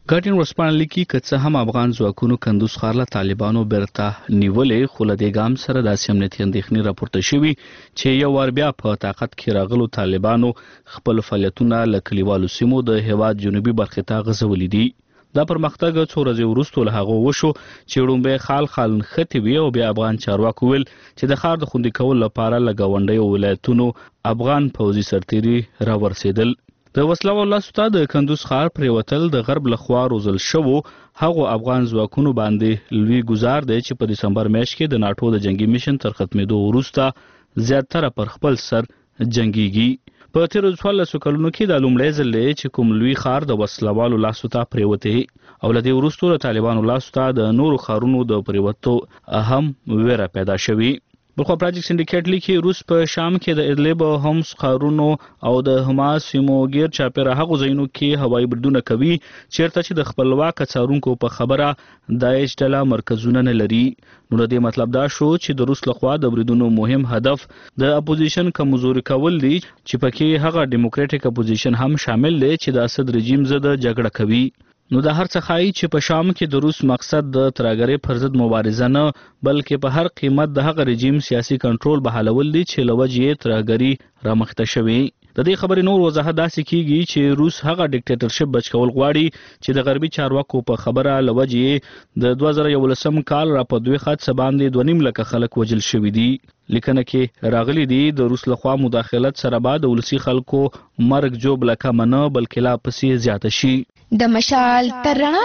ګارډین ورسپانه لیکي که څه هم افغان ځواکونو کندوز ښار له طالبانو بیرته نیولې خو له دې ګام سره داسې امنیتي اندېښنې راپورته شوي چې یو وار بیا په طاقت کې راغلو طالبانو خپل فعالیتونه له کلیوالو سیمو د هېواد جنوبي برخې ته غځولي دي. دا پرمختګ څو ورځې وروسته له هغه وشو چې وړومبی خال نښتې وي او بیا افغان چارواکو ویل چې د ښار د خوندي کولو لپاره له ګاونډیو ولایتونو افغان پوځي سرتیري راورسېدل. د وسلوالو لاسو ته د کندوز ښار پرېوتل د غرب لخوا روزل شوو هغو افغان ځواکونو باندې لوی ګزار دی چې په دسمبر میاشت کې د ناټو د جنگي میشن تر ختمېدو وروسته زیاتره پر خپل سر جنگيږي. په تیرو 14 کلونو کې د لومړی ځل دی چې کوم لوی ښار د وسلوالو لاسو ته پرېوتی او له دې وروسته د طالبانو لاسو ته د نورو ښارونو د پرېوتو هم ویره پیدا شوي. بلخوا پراجیک سندیکیټ لیکي روس په شام کې د ادلب او همس ښارونو او د حماس سیمو غیر چاپیره هغو ځایونو کې هوایي بریدونه کوي چیرته چې د خپلواک څارونکو په خبره داعش ډله مرکزونه نه لري. نو د دې مطلب دا شو چې د روس لخوا د بریدونو مهم هدف د اپوزیشن کمزوري کول دي چې پکې هغه ډیموکراټیک اپوزیشن هم شامل دی چې د اسد رژیم ضد جګړه کوي. نو د هر څه ښایي چې په شام کې د روس مقصد د ترهګرۍ پر ضد مبارزه نه بلکې په هر قیمت د هغه رژیم سیاسي کنټرول بحالول دي چې له وجې یې ترهګري رامخته شوې. د دې خبرې نور وضاحت داسې کیږي چې روس هغه ډیکټیټرشپ بچ کول غواړي چې د غربي چارواکو په خبره له وجې د 2011 کال را په 2 حادثه باندې 2.5 لکه خلک وژل شوي دي. لیکنه کې راغلي دي د روس لخوا مداخلت سره بعد ولسی خلکو مرګ جوړ لکه منه بلکې لا پسې زیاته شي. د مشال تر رڼا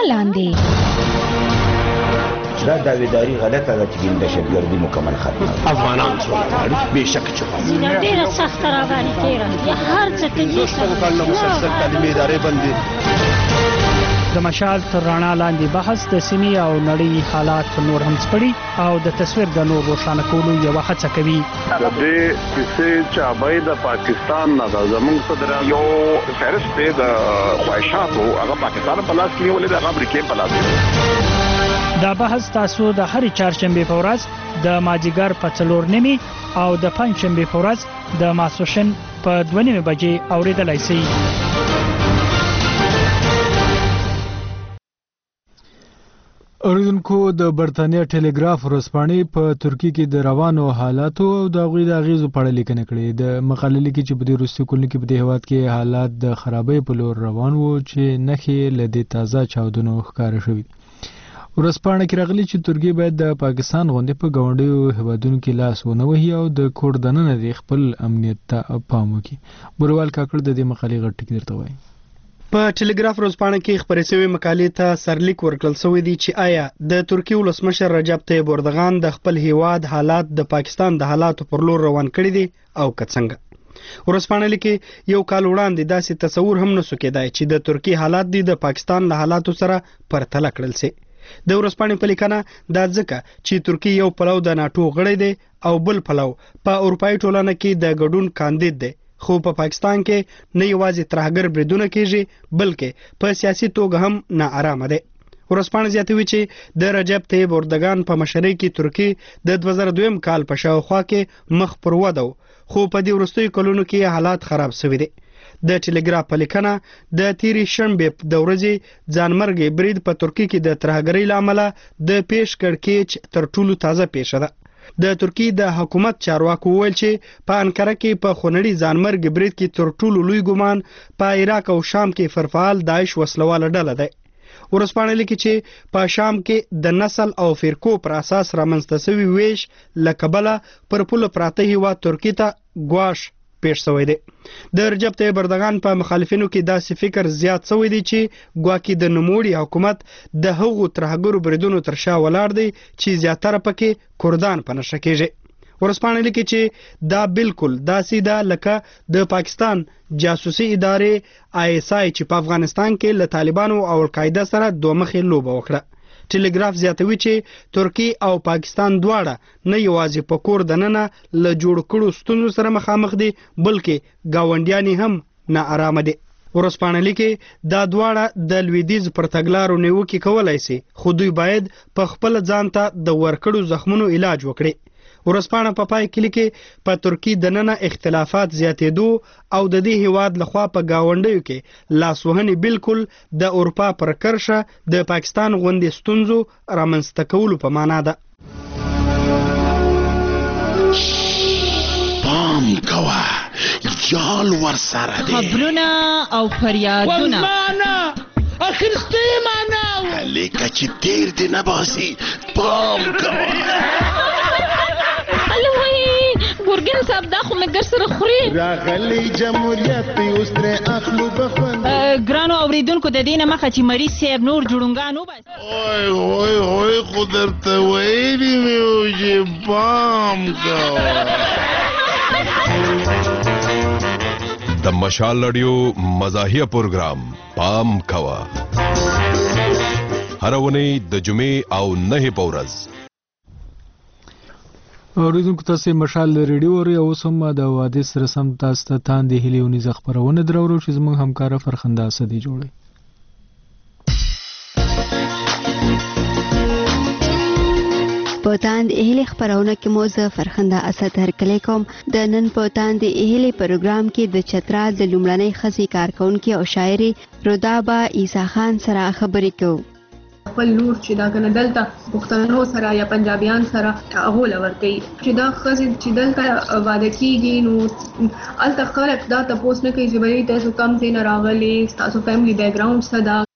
لاندې دا داویداری غلطه ده چې دهشتګردي مکمل ختمه افغانان څوک غواړي بېشکه چې غواړي ډېره سخته راباندې تېره هر څه کوي کله مسلسل تعلیمي ادارې بندې. د مشال تر رڼا لاندې بحث د سیمې او نړۍ حالات نور هم سپړي او د تصویر د نور روښانه کولو یوه هڅه کوي. د دې کیسې چابۍ د پاکستان نه ده زموږ صدر یو فهرست دی د خواهشاتو هغه پاکستان په لاس کې نیولې ده هغه امریکې په لاس. دا بحث تاسو د هرې چهارشنبې په ورځ د مازدیګر په 4:30 او د پنجشنبې په ورځ د ماسپښین په 2:30 بجې اورېدلای شئ. اوریدونکو د برتانیا ټلګراف ورځپاڼې په ترکیه کې د روانو حالاتو او د هغوی د اغیزو په اړه لیکنه کړې. د مقالې لیکي چې په دې وروستیو کلونو کې په دې هېواد کې حالات د خرابۍ په لور روان وو چې نښې له دې تازه چاودنو ښکاره شوي. ورځپاڼه کې راغلي چې ترکیه باید د پاکستان غوندې په ګاونډیو هېوادونو کې لاس ونه وهي او د کور دننه د خپل امنیت ته پام وکړي. بروال کاکړ د دې مقالې غټ ټکی درته وایي. په ټلګراف ورځپاڼه کې خپرې شوې مقالې ته سرلیک ورکړل شوی دی چې آیا د ترکیې ولسمشر رجب طیب اردوغان د خپل هیواد حالات د پاکستان د حالاتو پر لور روان کړي دي او که څنګه. ورځپاڼه لیکي یو کال وړاندې داسې تصور هم نسو کېدای چې د ترکیې حالات دي د پاکستان له حالاتو سره پرتله کړل شي. د ورځپاڼې په لیکنه دا ځکه چې ترکیه یو پلو د ناټو غړی دی او بل پلو په اروپایي ټولنه کې د ګډون کاندید دی خو په پاکستان کې نه یوازې ترهګر بریدونه کیږي بلکې په سیاسي توګه هم ناارامه دی. ورځپاڼه زیاتوي چې د رجب طیب اردوغان په مشرۍ کې ترکیه د 2002 کال په شاوخوا کې مخ پر وده خو په دې وروستیو کلونو کې حالات خراب شوي دي. د ټلګراف په لیکنه د تیرې شنبې د ورځې ځانمرګي برید په ترکیه کې د ترهګرۍ له امله د پیش کړکېچ تر ټولو تازه پیښه ده. د ترکیه د حکومت چارواکو ویل چې په انکره کې په خونړي ځانمرګي برید کې تر ټولو لوی ګمان په عراق او شام کې فرفعال داعش وسلواله ډله ده. ورځپاڼه لیکي چې په شام کې د نسل او فرقو پر اساس رامنځته شوی ویش له کبله پر پوله پراته هیواد ترکیه ته ګواښ پیښ شوی دی. د رجب طیب اردوغان په مخالفینو کې داسې فکر زیات شوی دی چې ګواکې د نوموړي حکومت د هغو ترهګرو بریدونو تر شا ولاړ دی چې زیاتره پکې کردان په نښه کېږي. ورځپاڼه لیکي چې دا بالکل داسې ده لکه د پاکستان جاسوسي ادارې ISI چې په افغانستان کې له طالبانو او القاعده سره دوه مخې لوبه وکړه. ټلګراف زیاتوي چې ترکیه او پاکستان دواړه نه یوازې په کور دننه له جوړ کړو ستونزو سره مخامخ دي بلکې ګاونډیان هم ناارامه دي. ورځپاڼه لیکي دا دواړه د لویدیځ پر تګلارو نیوکې کولای شي خو دوی باید په خپل ځان ته د ورکړو زخمونو علاج وکړي. ورسپانه په پای کې لیکي په ترکی دننه اختلافات زیاتېدو او د دې هیواد لخوا په گاونډیو کې لاسوهنې بالکل د اروپا پر کرشه د پاکستان غوندې ستونزو رامنځته کولو په معنا ده. پام کوه یال ورسره دی خبرونه او فریادونه اخرستی معنا لیکه چې تیر دی نباسي پام کوه ګورګین صاحب دا خو مې ګر سره خوري راغلی جمهوریت اوس ترې اخلو بخوند ګرانو اوریدونکو د دې نه مخه چې مریض صاحب نور جوړونګان وباسي اوی خو درته ویلي مې و چې پام کوه. د مشال رادیو مزاحیه پروګرام پام کوه هر ونی د جمعې او نه په ورځ. اوریدونکو تاسو مشال ریډیو او اوس هم د واده سره سم تاسو ته تاندې هلیونی خبرونه درورو چې زموږ همکار فرخنده اسدی جوړي. په تاند اهلی خبرونه کې موزه فرخنده اسد هرکلی کوم. د نن په تاند اهلی پروګرام کې د چترال د لومړنۍ خزي کارکونکو او شاعري رودابا عیسی خان سره خبرې کوو. خپل لور چې دا کنه دلته پښتنو سره یا پنجابیان سره هغه لور کوي چې دا خزي چې دلته واده کیږي نو الته خلک دا تاسو نه کوي چې بری تاسو کم زین راغلي تاسو فیملی بیک گراوند څه دا.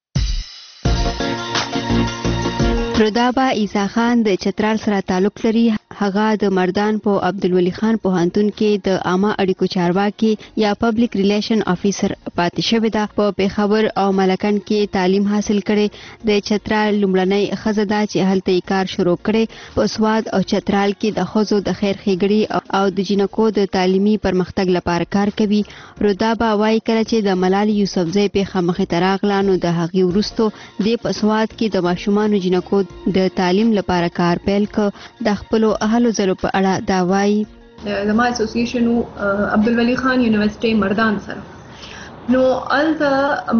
رودابا عیسی خان د چترال سره تعلق لري. هغه د مردان په عبدالولی خان پوهنتون کې د عامه اړیکو چارواکي یا پبلک ریلیشن افیسر پاتې شوې ده. په پیښور او ملکن کې تعلیم حاصل کړي. د چترال لومړنۍ ښځه ده چې هلته یې کار شروع کړي. په سواد او چترال کې د ښځو د خیر ښېګړې او د جنکو د تعلیمي پرمختګ لپاره کار کوي. رودابا وایي کله چې د ملالۍ یوسفزۍ پیښه مخې ته راغله نو د هغې وروسته د په سواد کې د ماشومانو جنکو د تعلیم لپاره کار پیل کړ. د خپلو اهلو زلو په اړه دا وایي زما اسوسییشن عبدالولی خان یونیورسيټي مردان سره نو الته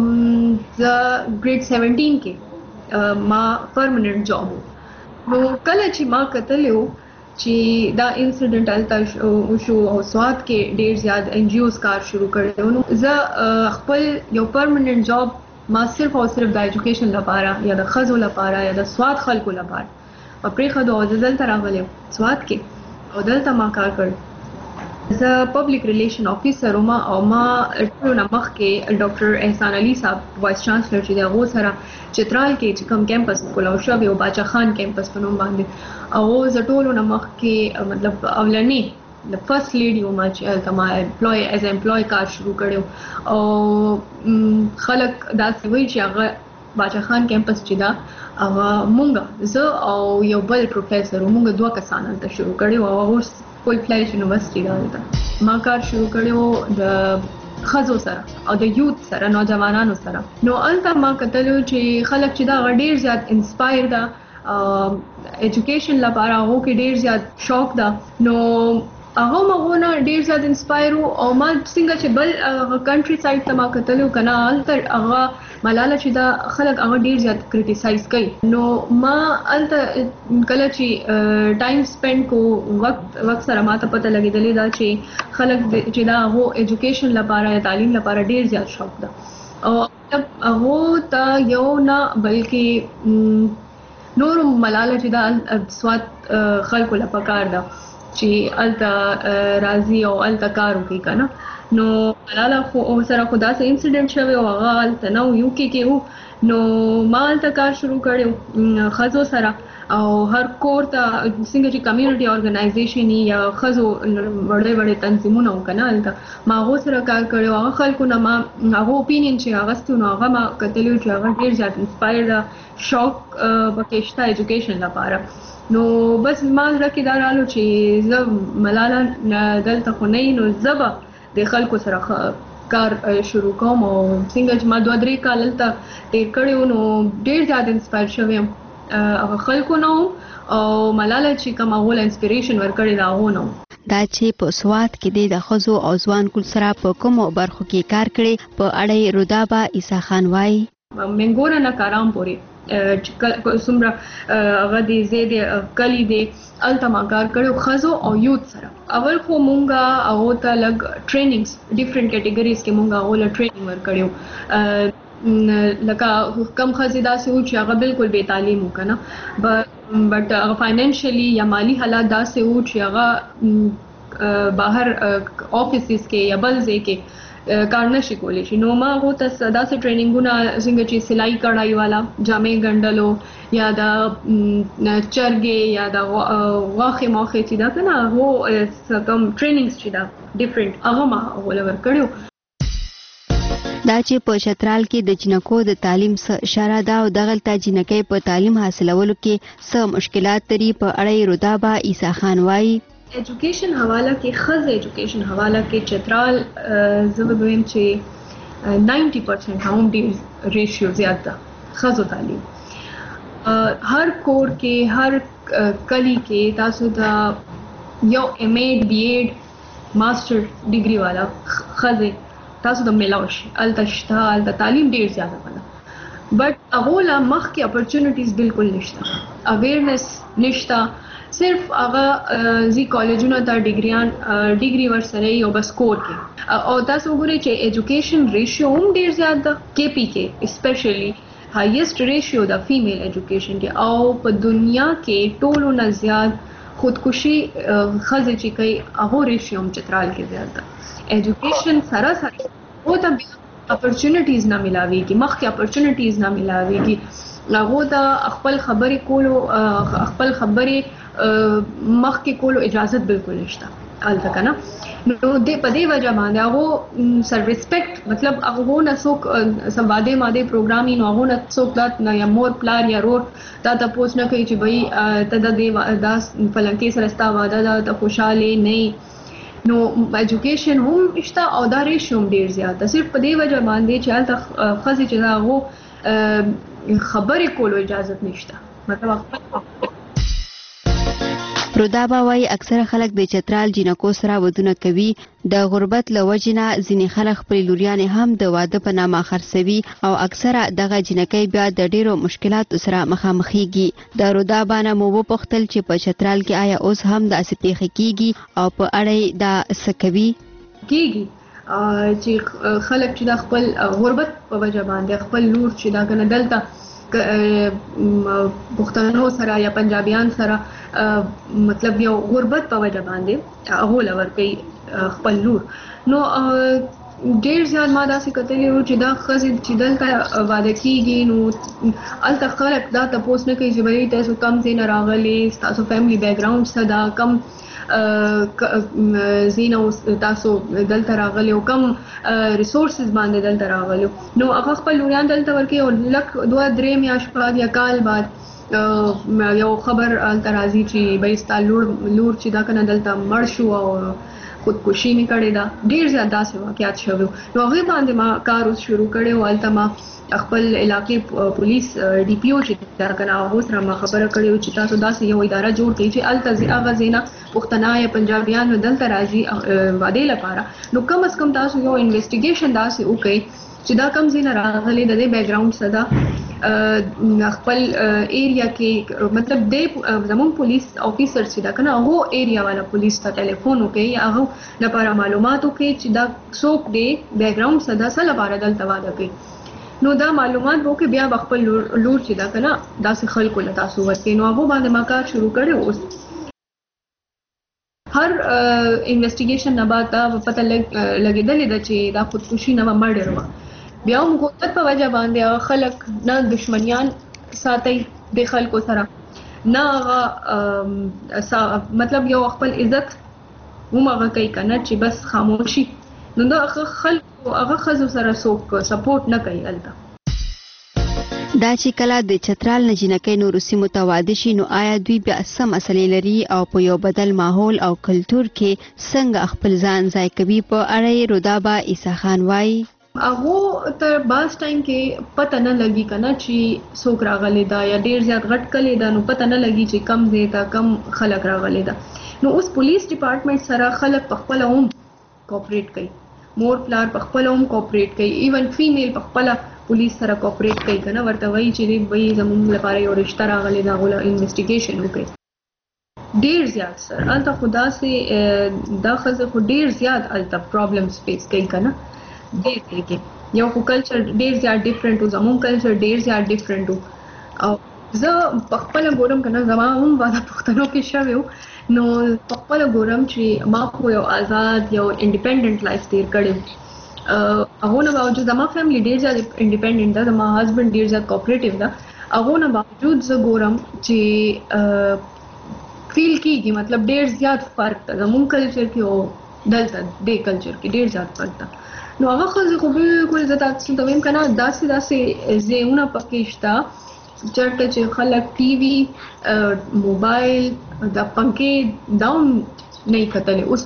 ز ګریډ 17 کې ما پرمننت جاب نو کله چې ما کتلو چې دا انسیډنټ الته شو او سواد کې ډیر زیات ان جی اوز کار شروع کړو نو ز خپل یو پرمننت جاب ما صرف او صرف د ایجوکیشن لپاره یا د خزو لپاره یا د سواد خلکو لپاره په پریخه د اوزل تر راغلم سواد کې او دلته ما کار کړ. زه پبلک ریلیشن افیسر او ما ټول مخ کې ډاکټر احسان علي صاحب وایس چانسلر چې دا غو سره چترال کې چې کوم کیمپس کولاو شو او باچا خان کیمپس په نوم باندې او زه ټول مخ کې مطلب اولنی د فرست لیډي ما چې ما امپلوي ایز امپلوي کار شروع کړو او خلک دا وایي چې هغه باچا خان کیمپس چې دا هغه مونږ زه او یو بل پروفیسور مونږ دوه کسان ته شروع کړو او هغه فول فلیج یونیورسيټي دا ما کار شروع کړو د خزو سره او د یوت سره نوجوانانو سره نو الته ما کتلو چې خلک چې دا ډیر زیات انسپایر دا ایجوکیشن لپاره هغه کې ډیر زیات شوق دا نو هغه مغونه ډیر زیات انسپایر او ما څنګه چې بل کنټری سایډ ته ما کتلو کنه الته هغه ملاله چې دا خلک هغه ډیر زیات کریټیسایز کوي نو ما الته کله چې ټایم سپند کو وخت سره ما ته پته لګیدلې دا چې خلک چې دا هغه ایجوکیشن لپاره یا تعلیم لپاره ډیر زیات شوق ده او هغه ته یو نه بلکې نور ملاله چې دا سواد خلکو لپاره کار ده چې الته راضي او الته کار وکړي کنه نو ملاله خو سره خدا سره انسیډنټ شوی او هغه الته نو یو کې نو ما الته کار شروع کړو خزو سره او هر کور ته څنګه چې کمیونټي اورګنایزیشن یا خزو وړې تنظیمونه وکنه الته ما هغه سره کار کړو هغه خلکو نه ما هغه اپینین چې هغه ستونه هغه ما کتلو چې هغه ډیر زیات انسپایر دا شوق پکېشته ایجوکیشن لپاره نو بس ما زړه دا رالو چې زه ملاله دلته خو نه نو زبا د خلکو سره کار شروع کوم او څنګه چې ما 2-3 کال دلته تیر کړو نو ډیر زیات انسپایر شوم هغه خلکو نو او ملاله چې کوم هغه انسپیریشن ورکړی دا غو دا چې په سواد کې د خزو او ځوان کول سره په کومو برخو کې کار کړي په اړه رودابا عیسی خان وایي منګورا نه کارام پورې څومره هغه د زید کلی دی الته ما کار کړو خزو او یوت سره. اول خو مونږه هغه ته لګ ټریننګز ډیفرنٹ کیټګریز کې مونږه هغه ټریننګ ورکړو لکه کم خزیدا سه و چې هغه بالکل بے تعلیم وکنه بٹ هغه فاینانشلی یا مالی حالات دا سه و چې هغه بهر آفیسز کې یا بل ځای کې کار نشي کولی شي. نو ما هغه ته داسې ټریننګونه څنګه چې سلای کړای والا جامې ګنډلو یا دا چرګې یا دا واخې موخې چې دا کنه هغه کوم ټریننګز چې دا ډیفرنٹ هغه ما ولور کړو. دا چې په چترال کې د جنکو د تعلیم څخه اشاره ده او دغلته جنکې په تعلیم حاصلولو کې څه مشکلات لري په اړه رودابه عیسی خان وایي. ایجوکیشن حواله کې خز ایجوکیشن حواله کې چترال زه ویم چې 90% هم ډیر ریشیو زیات ده خزو تعلیم. هر کور کې هر کلی کې تاسو دا یو ایم ایډ بی ایډ ماستر ډیګري والا خزه تاسو د ملاوش التشتا ال تعلیم ډیر زیاته ده بٹ اغولا مخ کې اپورچونټیز بالکل نشته اویرنس نشته صرف هغه زی کالجونو ته ډیګري ورسره یو بس کور کې او تاسو وګورئ چې ایجوکیشن ریشیو هم ډیر زیات ده کې پی کې اسپیشلی هایست ریشیو د فیمیل ایجوکیشن کې او په دنیا کې ټولو نه زیات خودکشي خزه چې کوي هغه ریشیو هم چترال کې زیات ده. ایجوکیشن سره وہ ته اپورچونټیز نه ملاويږي مخکې اپورچونټیز نه ملاويږي هغه دا خپل خبرې کولو خپل خبرې مخکې کولو اجازه بالکل نشته الته کنه. نو دې په دې وجه باندې هغه سر ریسپیکټ مطلب هغه نه څوک سمواده ماده پروګرامینګ هغه نه څوک دا یا مور پلار یا روټ دا تاسو نه کوي چې بھئی ته د دا فلانکې سره ستا واده دا ته خوشاله نه نو ایجوکیشن هم اشته او دا ریشیو هم ډیر زیات ده صرف په دې وجه باندې چې هلته خزې چې دا هغه خبرې کولو اجازه نشته مطلب رودابه وايي اکثره خلک د چترال جنکو سره ودونه کوي د غربت له وجې نه ځینې خلک خپلې لوریانې هم د واده په نامه خرڅوي او اکثره دغه جنکۍ بیا د ډیرو مشکلاتو سره مخامخېږي. د رودابه نه مو وپوښتل چې په چترال کې آیا اوس هم داسې پیښې کیږي او په اړه دا څه کوي. کیږي چې خلک چې د خپل غربت په وجه باندې خپل لور چې دا کنه دلته پښتنو سره یا پنجابیان سره مطلب یو غربت په وجه باندې هغه لور کوي خپل لور. نو ډیر زیات ما داسې کتلې و چې دا خزې چې دلته واده کیږي نو الته خلک دا تاسو نه کوي چې بری تاسو کم ځای نه راغلي تاسو فیملی بیک گراوند څه دا کم زینو تاسو دلته راغلي او کم ریسورسز باندې دلته راغلي نو هغه خپل لوریان دلته ورکي او لک 2-3 میاشت بعد یا کال بعد یو خبر الترازی چې بیستا لور چې دا کنه دلته مړ شو او خودکشي نه کړې ده ډیر زیات داسې واقعات شوي نو هغه باندې ما کار اوس شروع کړو الته ما خپل علاقې پولیس ډي پی او چې دا کنه هغه سره ما خبره کړو چې تاسو داسې یو اداره جوړ کړئ چې الته هغه زینا پښتنه یا پنجابیان دلته راځي واده لپاره نو کم از کم تاسو یو انویسټیګیشن داسې وکړئ چې دا کم زینا راغلي د دې بیک گراوند صدا خپل ایریا کې مطلب د زمون پولیس افیسر چې دا کنه هغه ایریا والا پولیس ته ټلیفون وکړي هغه لپاره معلومات وکړي چې دا څوک دی بیک گراوند صدا سره لپاره دلته واده کوي نو دا معلومات وکړي بیا خپل لور چې دا کنه داسې خلکو له تاسو ورته نو هغه باندې ما کار شروع کړو اوس هر انویسټیګیشن نه بعد دا پته لګیدلې ده چې دا خودکشي نه مړ ورو بیا هم غوښتل په وجه باندې خلک نه دشمنیان ساتي د خلکو سره نه مطلب یو خپل عزت ومغه کوي کنه چې بس خاموشي نو دا خلکو هغه خزو سره څوک سپورټ نه کوي الته. دا چې کله د چترال نه جنکۍ نورو سیمو ته واده شي نو آیا دوی بیا څه مسلې لري او په یو بدل ماحول او کلتور کې څنګه خپل ځان ځای کوي په اړه رودابه عیسی خان وایي. هغه تر باس ټایم کې پته نه لګي کنه چې څوک راغلی دا یا ډیر زیات غټ کلی دا نو پته نه لګي چې کم دی تا کم خلک راغلی دا نو اوس پولیس ډپارټمنټ سره خلک په خپل هم کوپریټ کوي مور پلار په خپل هم کوپریټ کوي ایون فیمیل په خپل پولیس سره کوپریټ کوي کنه ورته وایي چې وایي زموږ لپاره یو رشتہ راغلی دا غوله انویسټیګیشن وکړي ډیر زیات سر الته خدا سي دا خزه خو ډیر زیات الته پرابلمز فیس کوي کنه ډیر کې یو خو کلچر ډیر زیات ډیفرنٹ او زموږ کلچر ډیر زیات ډیفرنٹ او زه په خپل ګورم کنه زما هم واده پښتنو کې شوی نو په خپل ګورم چې ما خو یو آزاد یو انډیپندنت لایف تیر کړی هغه نه باوجود زما فیملی ډیر زیات انډیپندنت ده زما هسبند ډیر زیات کوپریټیو ده هغه نه باوجود زه ګورم چې فیل کیږي مطلب ډیر زیات فرق ده زموږ کلچر کې او دلته دې کلچر کې ډیر زیات فرق ده نو هغه خو بالکل زه تاسو ته وایم کنه داسې زیونه پکې شته چرته چې خلک ټي وي موبایل د پنکې داون نه کتلې اوس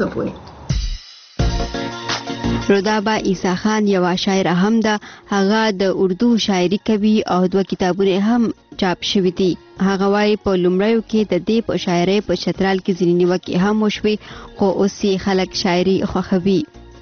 پورې رودابه عیسی خان یو شاعر هم ده هغه د اردو شاعري کوي او 2 کتابونه هم چاپ شوي دي هغه وايي په لومړیو کې د دې په شاعرۍ په چترال کې ځینې نیوکې هم وشوي خو اوس یې خلک شاعري خوښوي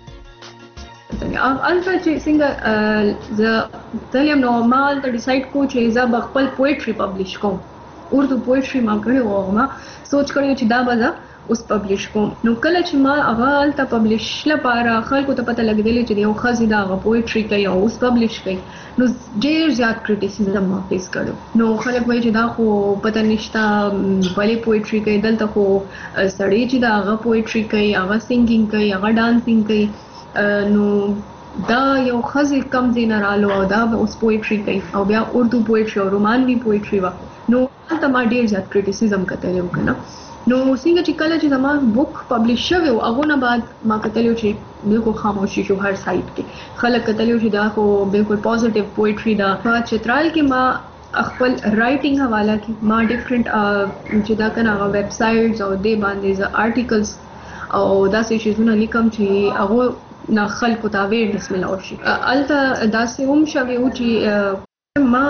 البته چې څنګه زه تلم نو ما ته ډیسایډ کو چې زه خپل پوئټري پبلش کوم اردو پوئټري ما کړی و ما سوچ کړی چې دا به اوس پبلش کوم نو کله چې ما هغه ته پبلش لپاره خلکو ته پته لګیدلی چې یو خزي دا هغه پوئټري کوي او اوس پبلش کوي نو ډیر زیات کریټیسیزم ما فیس کړو نو خلک وایي چې دا خو پته نشته ولې پوئټري کوي دلته خو سړی چې دا هغه پوئټري کوي هغه سینګینګ کوي هغه ډانسینګ کوي نو دا یو خزي کم دین رالو او دا اوس پوئټري کوي او بیا اردو پوئټري او رومانوي پوئټري وا نو تاسو ما ډیر زیات کریټیسیزم کتلی وکنه نو څنګه چې کله چې زما بوک پبلش شوی او هغه نه بعد ما کتلی چې بالکل خاموشي شو هر سایت کې خلک کتلی چې دا خو بالکل پوزټیو پوئټري دا په چترال کې ما خپل رائټینګ حواله کې ما ډیفرنٹ چې دا کنه هغه ویب سایټس او دې باندې ز آرټیکلز او داسې شیزونه لیکم چې هغه نه خلکو ته اویرنس ملو شي الته داسې هم شوی و چې ما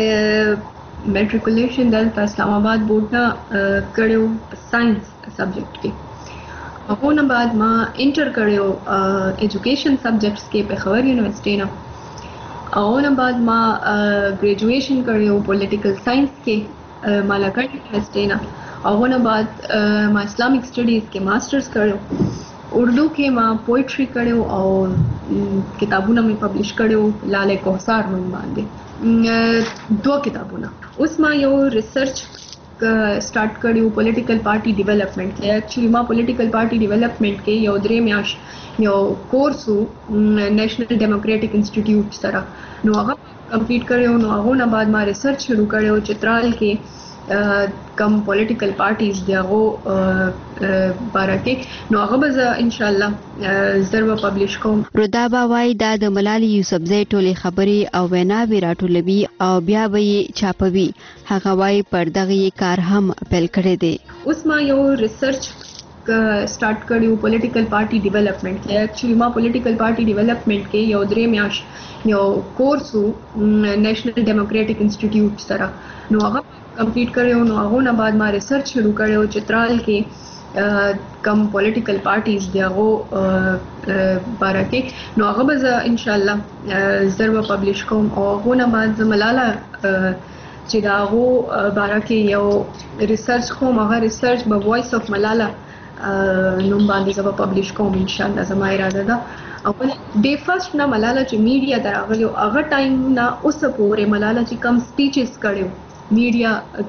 میټریکولیشن دلته اسلام آباد بورډ نه کړیو ساينس سبجیکټ کې هغه نه بعد ما انټر کړیو ایجوکیشن سبجیکټس کې په خبر یونیورسيټي نه هغه نه بعد ما ګریجویشن کړیو پولیټیکل ساينس کې مالاکټ یونیورسيټي نه هغه نه بعد ما اسلامیک سټډیز کې ماسترز کړیو اردو کې ما پوئټري کړو او کتابونه مې پبلش کړو لاله کوثر نوم باندې 2 کتابونه اوس ما یو ریسرچ سٹارټ کړو پولیټیکل پارټي ډیولپمنٹ کې اکچولی ما پولیټیکل پارټي ډیولپمنٹ کې یو 3 میاش یو کورس نیشنل ډیموکریټک انسټیټیوټ سره نو هغه کمپلیټ کړو نو هغه نه بعد ما ریسرچ شروع کړو چترال کې کم پولیټیکل پارټیز دی هغه بارکه نو هغه به ان شاء الله زرو پبلش کوم رودابه وايي دا د ملالي یوسفزۍ ټولې خبرې او ویناوې راټولوي او بیا به یې چاپوي هغه وايي پر دغه کار هم پیل کړی دی اوس ما یو ریسرچ سٹارټ کړیو پولیټیکل پارټي ډیولپمنٹ کې اکچولی ما پولیټیکل پارټي ډیولپمنٹ کې یو 3 میاش یو کورس نیشنل ډیموکریټک انسټیټیوټ سره نو هغه کمپلیټ کړو نو هغه نه بعد ما ریسرچ شروع کړو چترال کې کم پولیټیکل پارټیز دی هغه بارکه نو هغه به ان شاء الله زرو پبلش کوم او هغه نه بعد ملاله چې دا هغه بارکه یو ریسرچ کوم هغه ریسرچ به وایس اف ملاله نوم باندې زه پبلش کوم ان شاء الله زما اراده ده او ډے فرست نه ملاله چې میډیا دراغلی هغه ټایم نه اوس پورې ملاله چې کم سپیچز کړو میډیا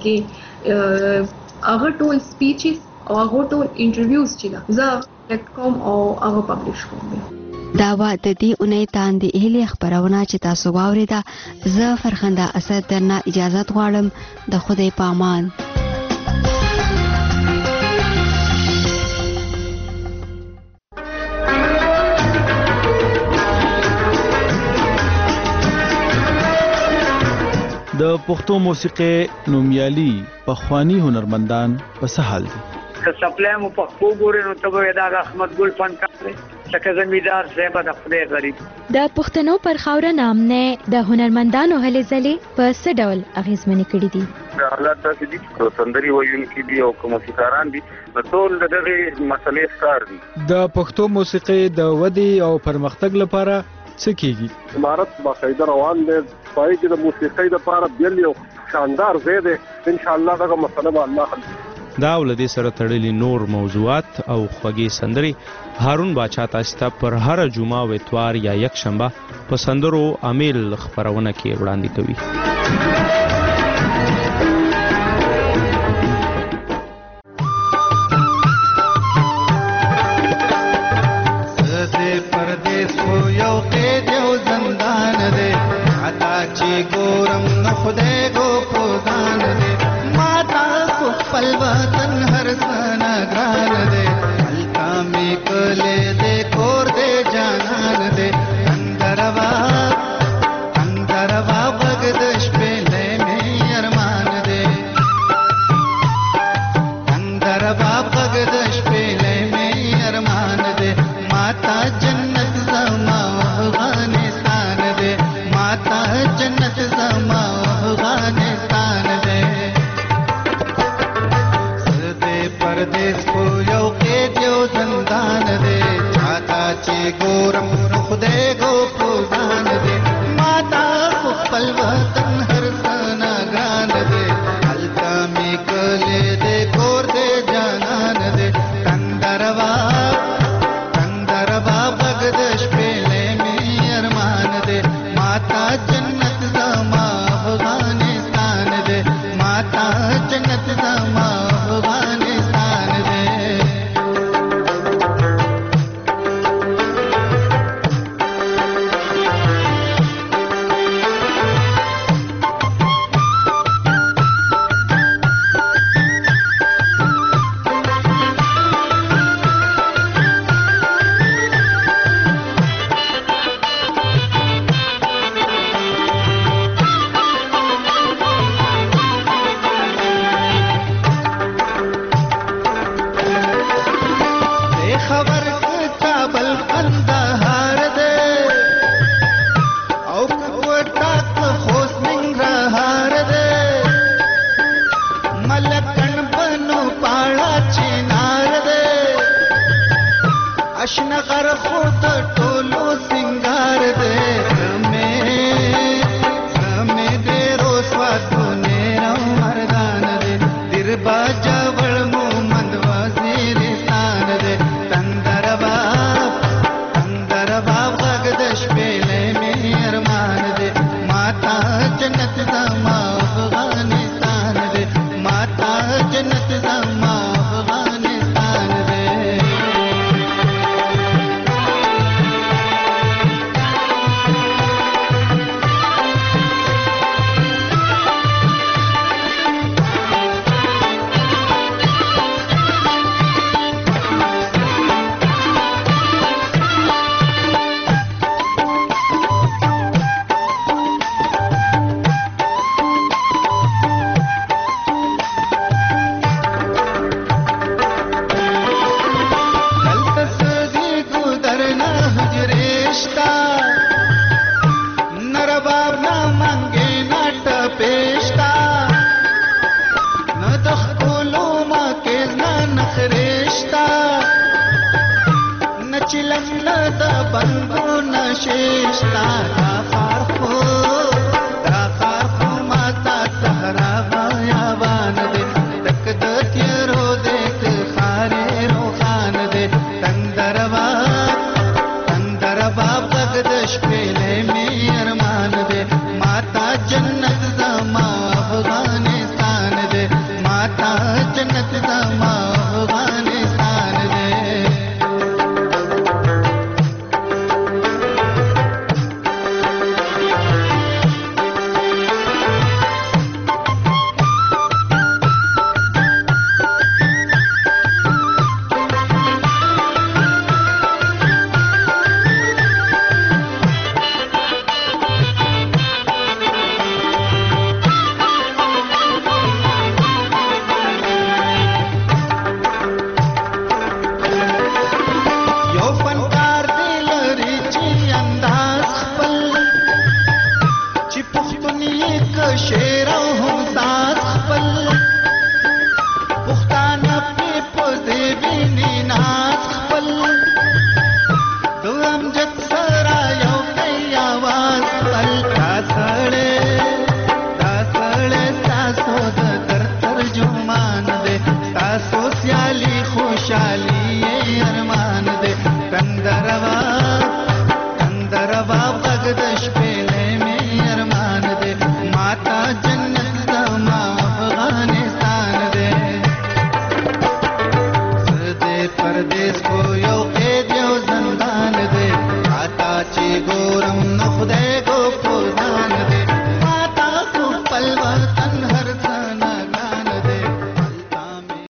کې هغه ټول سپیچز او هغه ټول انټرویوز چې زه کلیکټ کوم او هغه پبلش کوم دا و د دې اونۍ تاندې اهلي خبرونه چې تاسو واوریده زه فرخنده اسد درنه اجازه غواړم د خدای په امان د پښتو موسیقي نومیالي پخوانی هنرمندان په سهال دي که سپلای مو پښتو ګورې نو ته به دا احمد ګل فنکار دی څنګه زمیدار زیبا د خدای غریب د پښتنو پر خاوره نامنه د هنرمندانو هلې ځلې په څه ډول اغیزمنې کړې دي حالات داسې دي چې سندري ویونکي دي او موسیقاران دي نو ټول دغه مسلې ښکار دي د پښتو موسیقي د ودې او پرمختګ لپاره څه کیږي؟ امارت باقاعده روان دی، پای کې د موسیقۍ لپاره بل یو شاندار ځای دی. ان شاء الله دغه مسله به الله حل کړي. دا ولدي سره تړلي نور موضوعات او خوږې سندري هارون باچا تاسو ته پر هر جمعه او اتوار یا یک شنبه په سندرو امیل خبرونه کې وړاندې کوي. जन्नत दा मां अफगानिस्तान